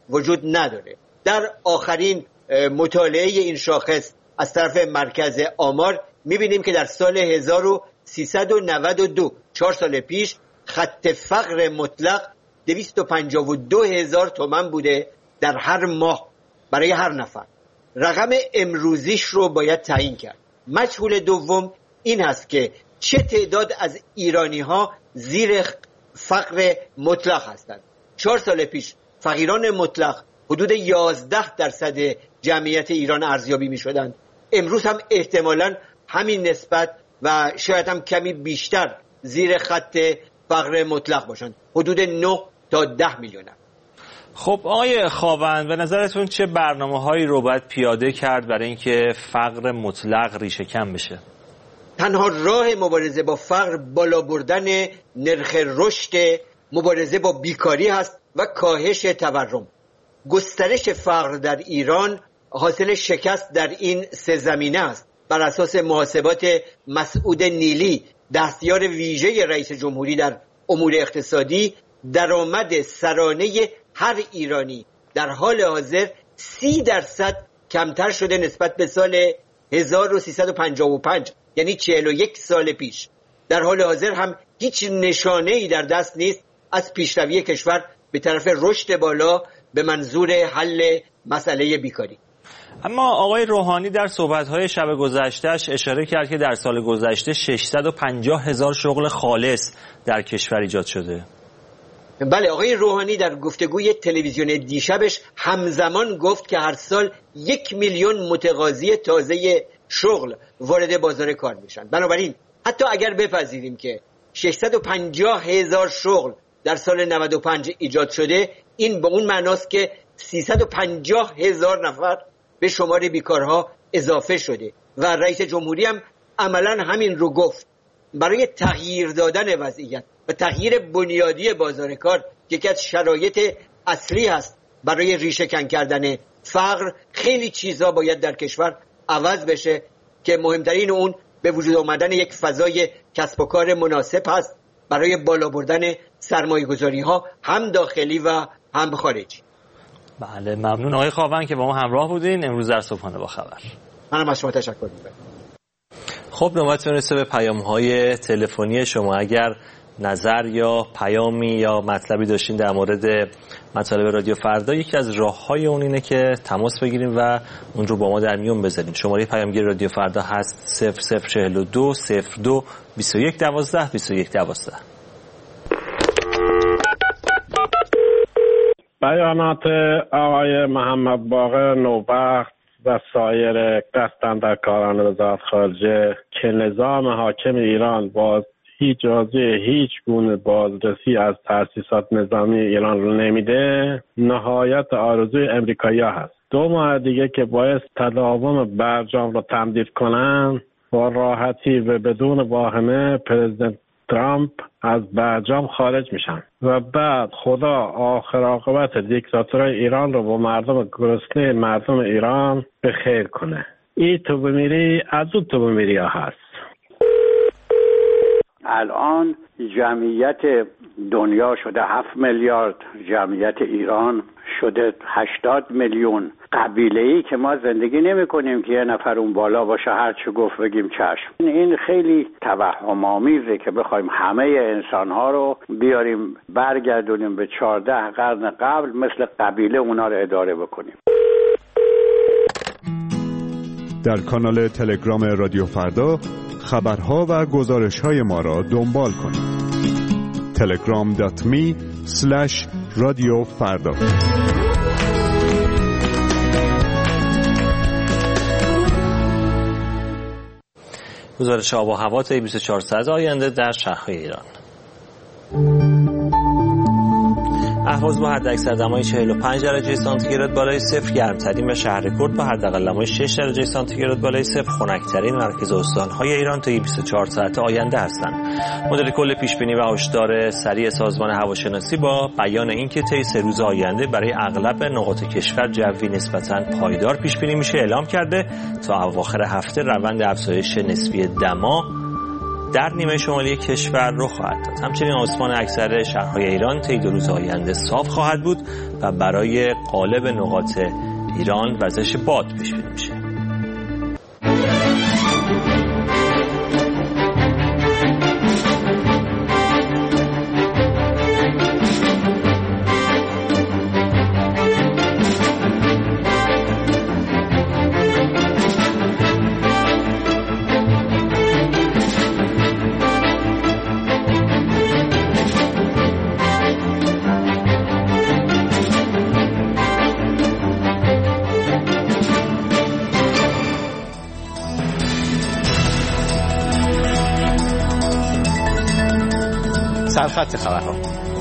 وجود نداره. در آخرین مطالعه این شاخص از طرف مرکز آمار میبینیم که در سال هزار و سیصد و نود و دو، چهار سال پیش، خط فقر مطلق دویست و پنجاه و دو هزار تومان بوده در هر ماه برای هر نفر. رقم امروزیش رو باید تعیین کرد. مجهول دوم این هست که چه تعداد از ایرانی ها زیر فقر مطلق هستند. چهار سال پیش فقیران مطلق حدود یازده درصد جمعیت ایران ارزیابی می شدند. امروز هم احتمالاً همین نسبت و شاید هم کمی بیشتر زیر خط فقر مطلق باشند، حدود نه تا ده میلیون. خب آقای خاوند، به نظرتون چه برنامه‌هایی رو باید پیاده کرد برای اینکه فقر مطلق ریشه کم بشه؟ تنها راه مبارزه با فقر بالا بردن نرخ رشد، مبارزه با بیکاری هست و کاهش تورم. گسترش فقر در ایران حاصل شکست در این سه زمینه است. بر اساس محاسبات مسعود نیلی، دستیار ویژه رئیس جمهوری در امور اقتصادی، درآمد سرانه هر ایرانی در حال حاضر سی درصد کمتر شده نسبت به سال هزار و سیصد و پنجاه و پنج، یعنی چهل و یک سال پیش. در حال حاضر هم هیچ نشانه‌ای در دست نیست از پیشروی کشور به طرف رشد بالا به منظور حل مسئله بیکاری. اما آقای روحانی در صحبت‌های شب گذشتهش اشاره کرد که در سال گذشته ششصد و پنجاه هزار شغل خالص در کشور ایجاد شده. بله، آقای روحانی در گفتگوی تلویزیون دیشبش همزمان گفت که هر سال یک میلیون متقاضی تازه شغل وارد بازار کار میشن. بنابراین حتی اگر بپذیریم که ششصد و پنجاه هزار شغل در سال نود و پنج ایجاد شده، این به اون معناست که سیصد و پنجاه هزار نفر به شمار بیکارها اضافه شده و رئیس جمهوری هم عملاً همین رو گفت. برای تغییر دادن وضعیت و تغییر بنیادی بازار کار که یکی از شرایط اصلی هست برای ریشه کن کردن فقر، خیلی چیزا باید در کشور عوض بشه که مهمترین اون به وجود آمدن یک فضای کسب و کار مناسب هست برای بالا بردن سرمایه گذاری ها، هم داخلی و هم خارجی. بله، ممنون آقای خاوند که با ما همراه بودین امروز در صبحانه با خبر. منم از شما تشکر می‌کنم. خب نوبت میرسه به پیام‌های تلفنی شما. اگر نظر یا پیامی یا مطلبی داشتین در مورد مطالب رادیو فردا، یکی از راه‌های اون اینه که تماس بگیریم و اون رو با ما در میون بذاریم. شماره پیامگیر رادیو فردا هست صفر صفر چهل و دو صفر دو بیست و یک دوازده بیست و یک دوازده. بیانات آقای محمد باقر نوبخت و سایر دستاندرکاران وزارت خارجه که نظام حاکم ایران باز هیچ اجازه هیچ گونه بازرسی از تأسیسات نظامی ایران رو نمیده، نهایت آرزوی امریکایی‌ها هست. دو ماه دیگه که باعث تداوم برجام رو تمدید کنن، با راحتی و بدون واهمه پرزیدنت ترامپ از برجام خارج میشن و بعد خدا آخر عاقبت دیکتاتورای ایران رو با مردم گرسنه مردم ایران به خیر کنه. این تو بمیری از اون تو بمیری ها هست. الان جمعیت دنیا شده هفت میلیارد، جمعیت ایران شده هشتاد میلیون. قبیله‌ای که ما زندگی نمی کنیم که یه نفر اون بالا باشه هر چی گفت بگیم چشم. این خیلی توهم آمیزه که بخوایم همه انسان‌ها رو بیاریم برگردونیم به چهارده قرن قبل مثل قبیله اونا رو اداره بکنیم. در کانال تلگرام رادیو فردا خبرها و گزارش‌های ما را دنبال کنید. تلگرام دات می اسلش رادیو فردا. گزارش آب و هوا تا بیست و چهار ساعت آینده در شهرهای ایران. اهواز با حداکثر دمای چهل و پنج درجه سانتیگراد بالای صفر، گرمترین و شهر کرد با حداقل دمای شش درجه سانتیگراد بالای صفر، خنک‌ترین مرکز استان‌های ایران تا بیست و چهار ساعت آینده هستند. مدیر کل پیشبینی و هشدار سریع سازمان هواشناسی با بیان اینکه طی سه روز آینده برای اغلب نقاط کشور جوی نسبتاً پایدار پیشبینی میشه اعلام کرده تا اواخر هفته روند افزایش نسبی دما در نیمه شمالی کشور رخ خواهد داد. همچنین آسمان اکثر شهرهای ایران طی دو روز آینده صاف خواهد بود و برای غالب نقاط ایران وزش باد پیش بینی میشه. سرخط خبرها.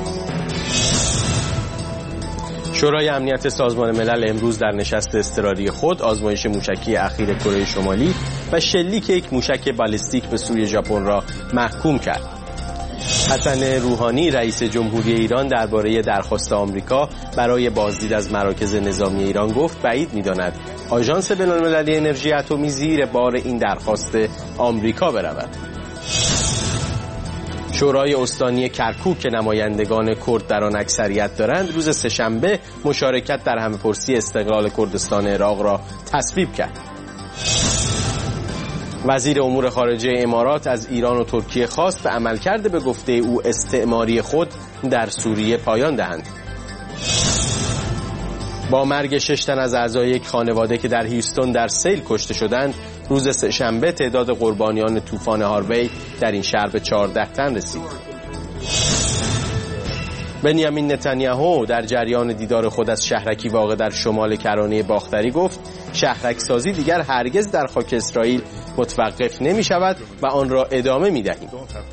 شورای امنیت سازمان ملل امروز در نشست اضطراری خود آزمایش موشکی اخیر کره شمالی و شلیک یک موشک بالستیک به سوی ژاپن را محکوم کرد. حسن روحانی رئیس جمهوری ایران درباره درخواست آمریکا برای بازدید از مراکز نظامی ایران گفت بعید می‌داند آژانس بین‌المللی انرژی اتمی زیر بار این درخواست آمریکا برود. شورای استانی کرکوک که نمایندگان کرد در آن اکثریت دارند روز سه‌شنبه مشارکت در همه‌پرسی استقلال کردستان عراق را تصویب کرد. وزیر امور خارجه امارات از ایران و ترکیه خواست به عملکرد به گفته او استعماری خود در سوریه پایان دهند. با مرگ شش تن از اعضای یک خانواده که در هیوستون در سیل کشته شدند روز سه‌شنبه تعداد قربانیان طوفان هاروی در این شهر به چهارده تن رسید. بنیامین نتانیاهو در جریان دیدار خود از شهرکی واقع در شمال کرانه باختری گفت شهرک سازی دیگر هرگز در خاک اسرائیل متوقف نمی شود و آن را ادامه می دهیم.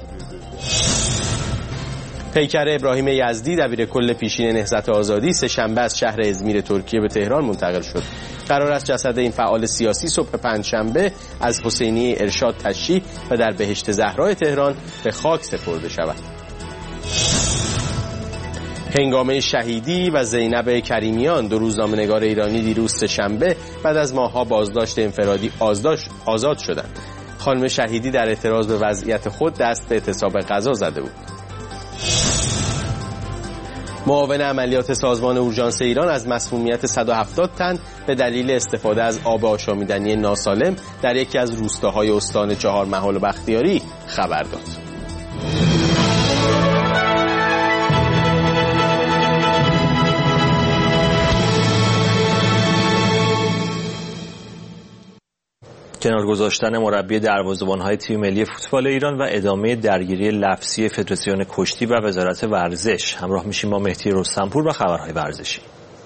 پیکر ابراهیم یزدی دبیر کل پیشین نهضت آزادی سه شنبه از شهر ازمیر ترکیه به تهران منتقل شد. قرار است جسد این فعال سیاسی صبح پنجشنبه از حسینیه ارشاد تشییع و در بهشت زهرای تهران به خاک سپرده شود. هنگامه شهیدی و زینب کریمیان دو روزنامه‌نگار ایرانی دیروز سه‌شنبه بعد از ماه‌ها بازداشت انفرادی آزاد شدند. خانم شهیدی در اعتراض به وضعیت خود دست به اعتصاب غذا زده بود. معاون عملیات سازمان اورژانس ایران از مسمومیت صد و هفتاد تن به دلیل استفاده از آب آشامیدنی ناسالم در یکی از روستاهای استان چهارمحال و بختیاری خبر داد. کنار گذاشتن مربی دروازه‌بان‌های تیم ملی فوتبال ایران و ادامه درگیری لفظی فدراسیون کشتی و وزارت ورزش همراه میشیم با مهدی رستمپور و خبرهای ورزشی.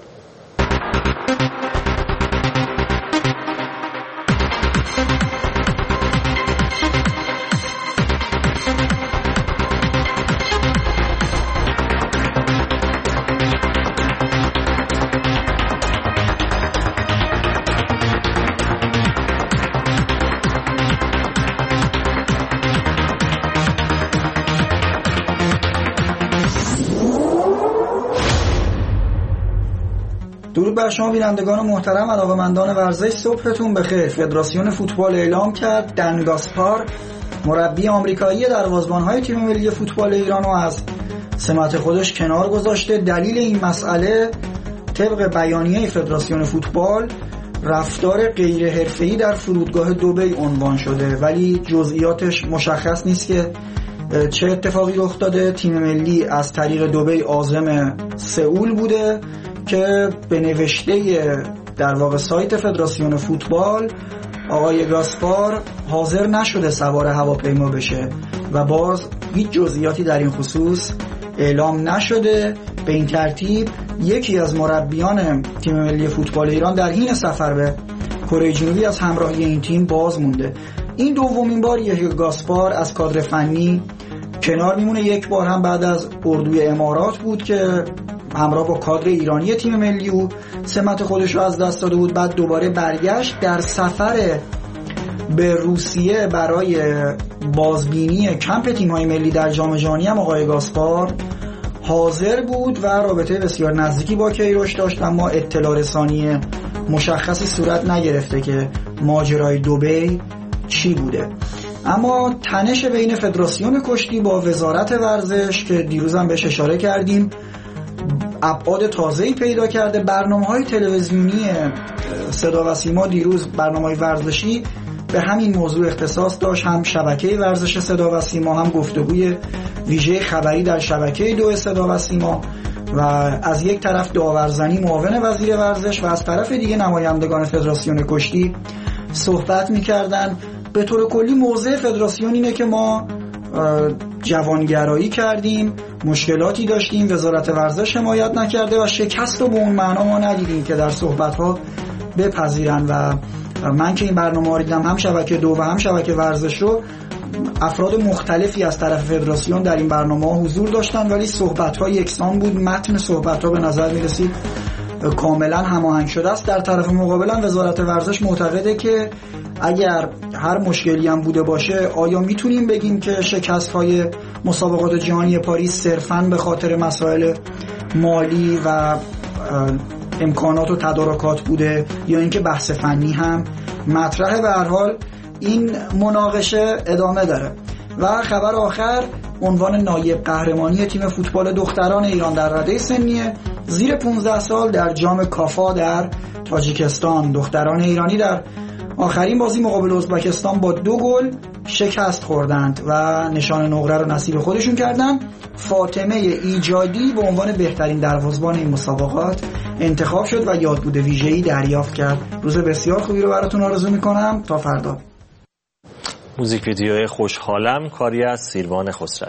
درود بر شما بینندگان محترم، علاقه‌مندان ورزش، صبحتون بخیر. فدراسیون فوتبال اعلام کرد دن گاسپار مربی آمریکایی دروازه‌بان‌های تیم ملی فوتبال ایران رو از سمت خودش کنار گذاشته. دلیل این مسئله طبق بیانیه فدراسیون فوتبال رفتار غیر حرفه‌ای در فرودگاه دبی عنوان شده، ولی جزئیاتش مشخص نیست که چه اتفاقی رخ داده. تیم ملی از طریق دبی عازم سئول بوده که به نوشته در واقع سایت فدراسیون فوتبال آقای گاسپار حاضر نشده سوار هواپیما بشه و باز هیچ جزئیاتی در این خصوص اعلام نشده. به این ترتیب یکی از مربیان تیم ملی فوتبال ایران در حین سفر به کره جنوبی از همراهی این تیم باز مونده. این دومین باریه که گاسپار از کادر فنی کنار میمونه. یک بار هم بعد از اردوی امارات بود که همراه با کادر ایرانی تیم ملی او سمت خودش رو از دست داده بود. بعد دوباره برگشت در سفر به روسیه برای بازبینی کمپ تیم‌های ملی در جام جهانی هم آقای گاسپار حاضر بود و رابطه بسیار نزدیکی با کیروش داشت، اما اطلاع رسانی مشخصی صورت نگرفته که ماجرای دبی چی بوده. اما تنش بین فدراسیون کشتی با وزارت ورزش که دیروز هم بهش اشاره کردیم ابعاد تازه‌ای پیدا کرده. برنامه‌های تلویزیونی صدا و سیما دیروز برنامه‌های ورزشی به همین موضوع اختصاص داشت، هم شبکه ورزش صدا و سیما، هم گفتگوی ویژه خبری در شبکه دو صدا و سیما و از یک طرف داورزنی معاون وزیر ورزش و از طرف دیگه نمایندگان فدراسیون کشتی صحبت می‌کردن. به طور کلی موضع فدراسیون اینه که ما جوانگرایی کردیم، مشکلاتی داشتیم، وزارت ورزش حمایت نکرده و شکست رو به اون معنا ما ندیدیم که در صحبت‌ها بپذیرن. و من که این برنامه ها دیدم، هم شبکه دو و هم شبکه ورزش رو، افراد مختلفی از طرف فدراسیون در این برنامه ها حضور داشتن ولی صحبت‌ها یکسان بود، متن صحبت‌ها به نظر می‌رسید کاملا هماهنگ شده است. در طرف مقابل وزارت ورزش معتقده که اگر هر مشکلی هم بوده باشه، آیا میتونیم بگیم که شکست‌های مسابقات جهانی پاریس صرفاً به خاطر مسائل مالی و امکانات و تدارکات بوده یا اینکه بحث فنی هم مطرحه؟ به هر حال این مناقشه ادامه داره. و خبر آخر، عنوان نایب قهرمانی تیم فوتبال دختران ایران در رده سنی زیر پانزده سال در جام کافا در تاجیکستان. دختران ایرانی در آخرین بازی مقابل ازبکستان با دو گل شکست خوردند و نشان نقره رو نصیب خودشون کردن. فاطمه ایجادی به عنوان بهترین دروازه‌بان این مسابقات انتخاب شد و یادبود ویژه‌ای دریافت کرد. روز بسیار خوبی رو براتون آرزو می‌کنم. تا فردا. موزیک ویدیوی خوشحالم کاری از سیروان خسروی.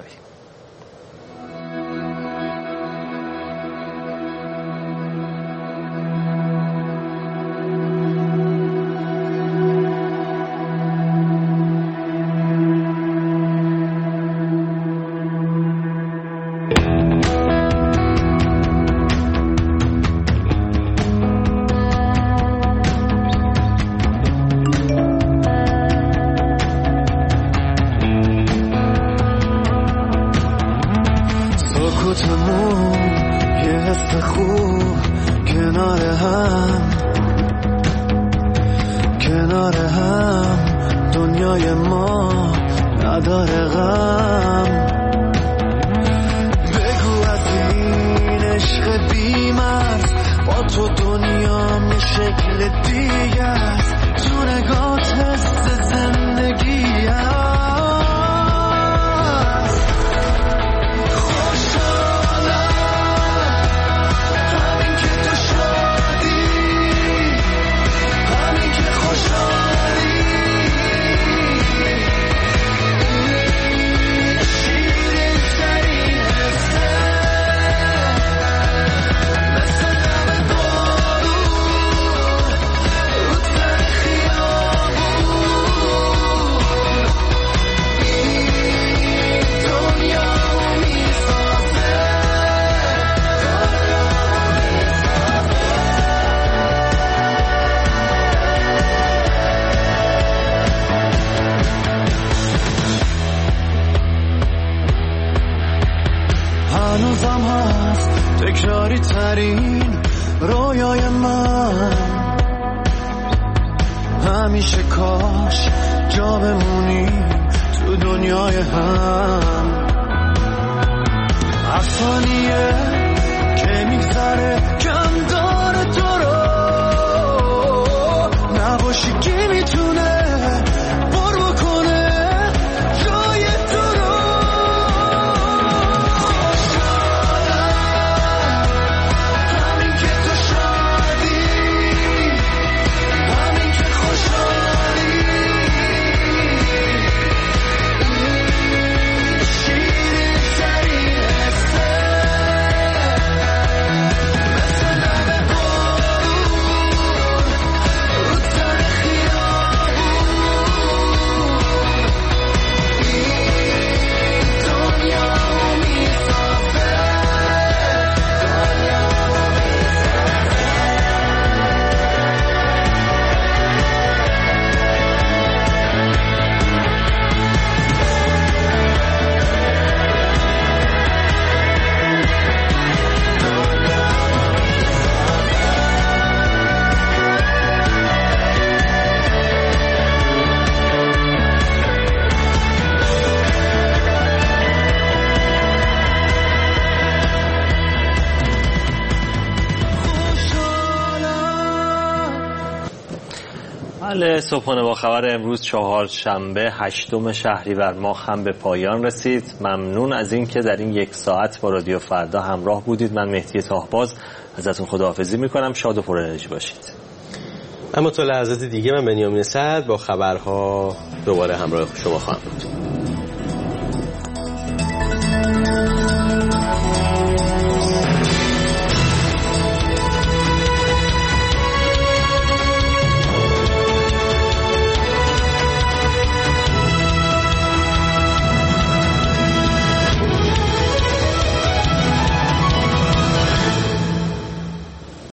بله، صبحانه با خبر امروز چهارشنبه هشتم شهریور ماه هم به پایان رسید. ممنون از این که در این یک ساعت با رادیو فردا همراه بودید. من مهدی تاهباز ازتون خداحافظی میکنم. شاد و پر انرژی باشید. اما تا لحظات دیگه من بنیامین سعد با خبرها دوباره همراه شما خواهم بود.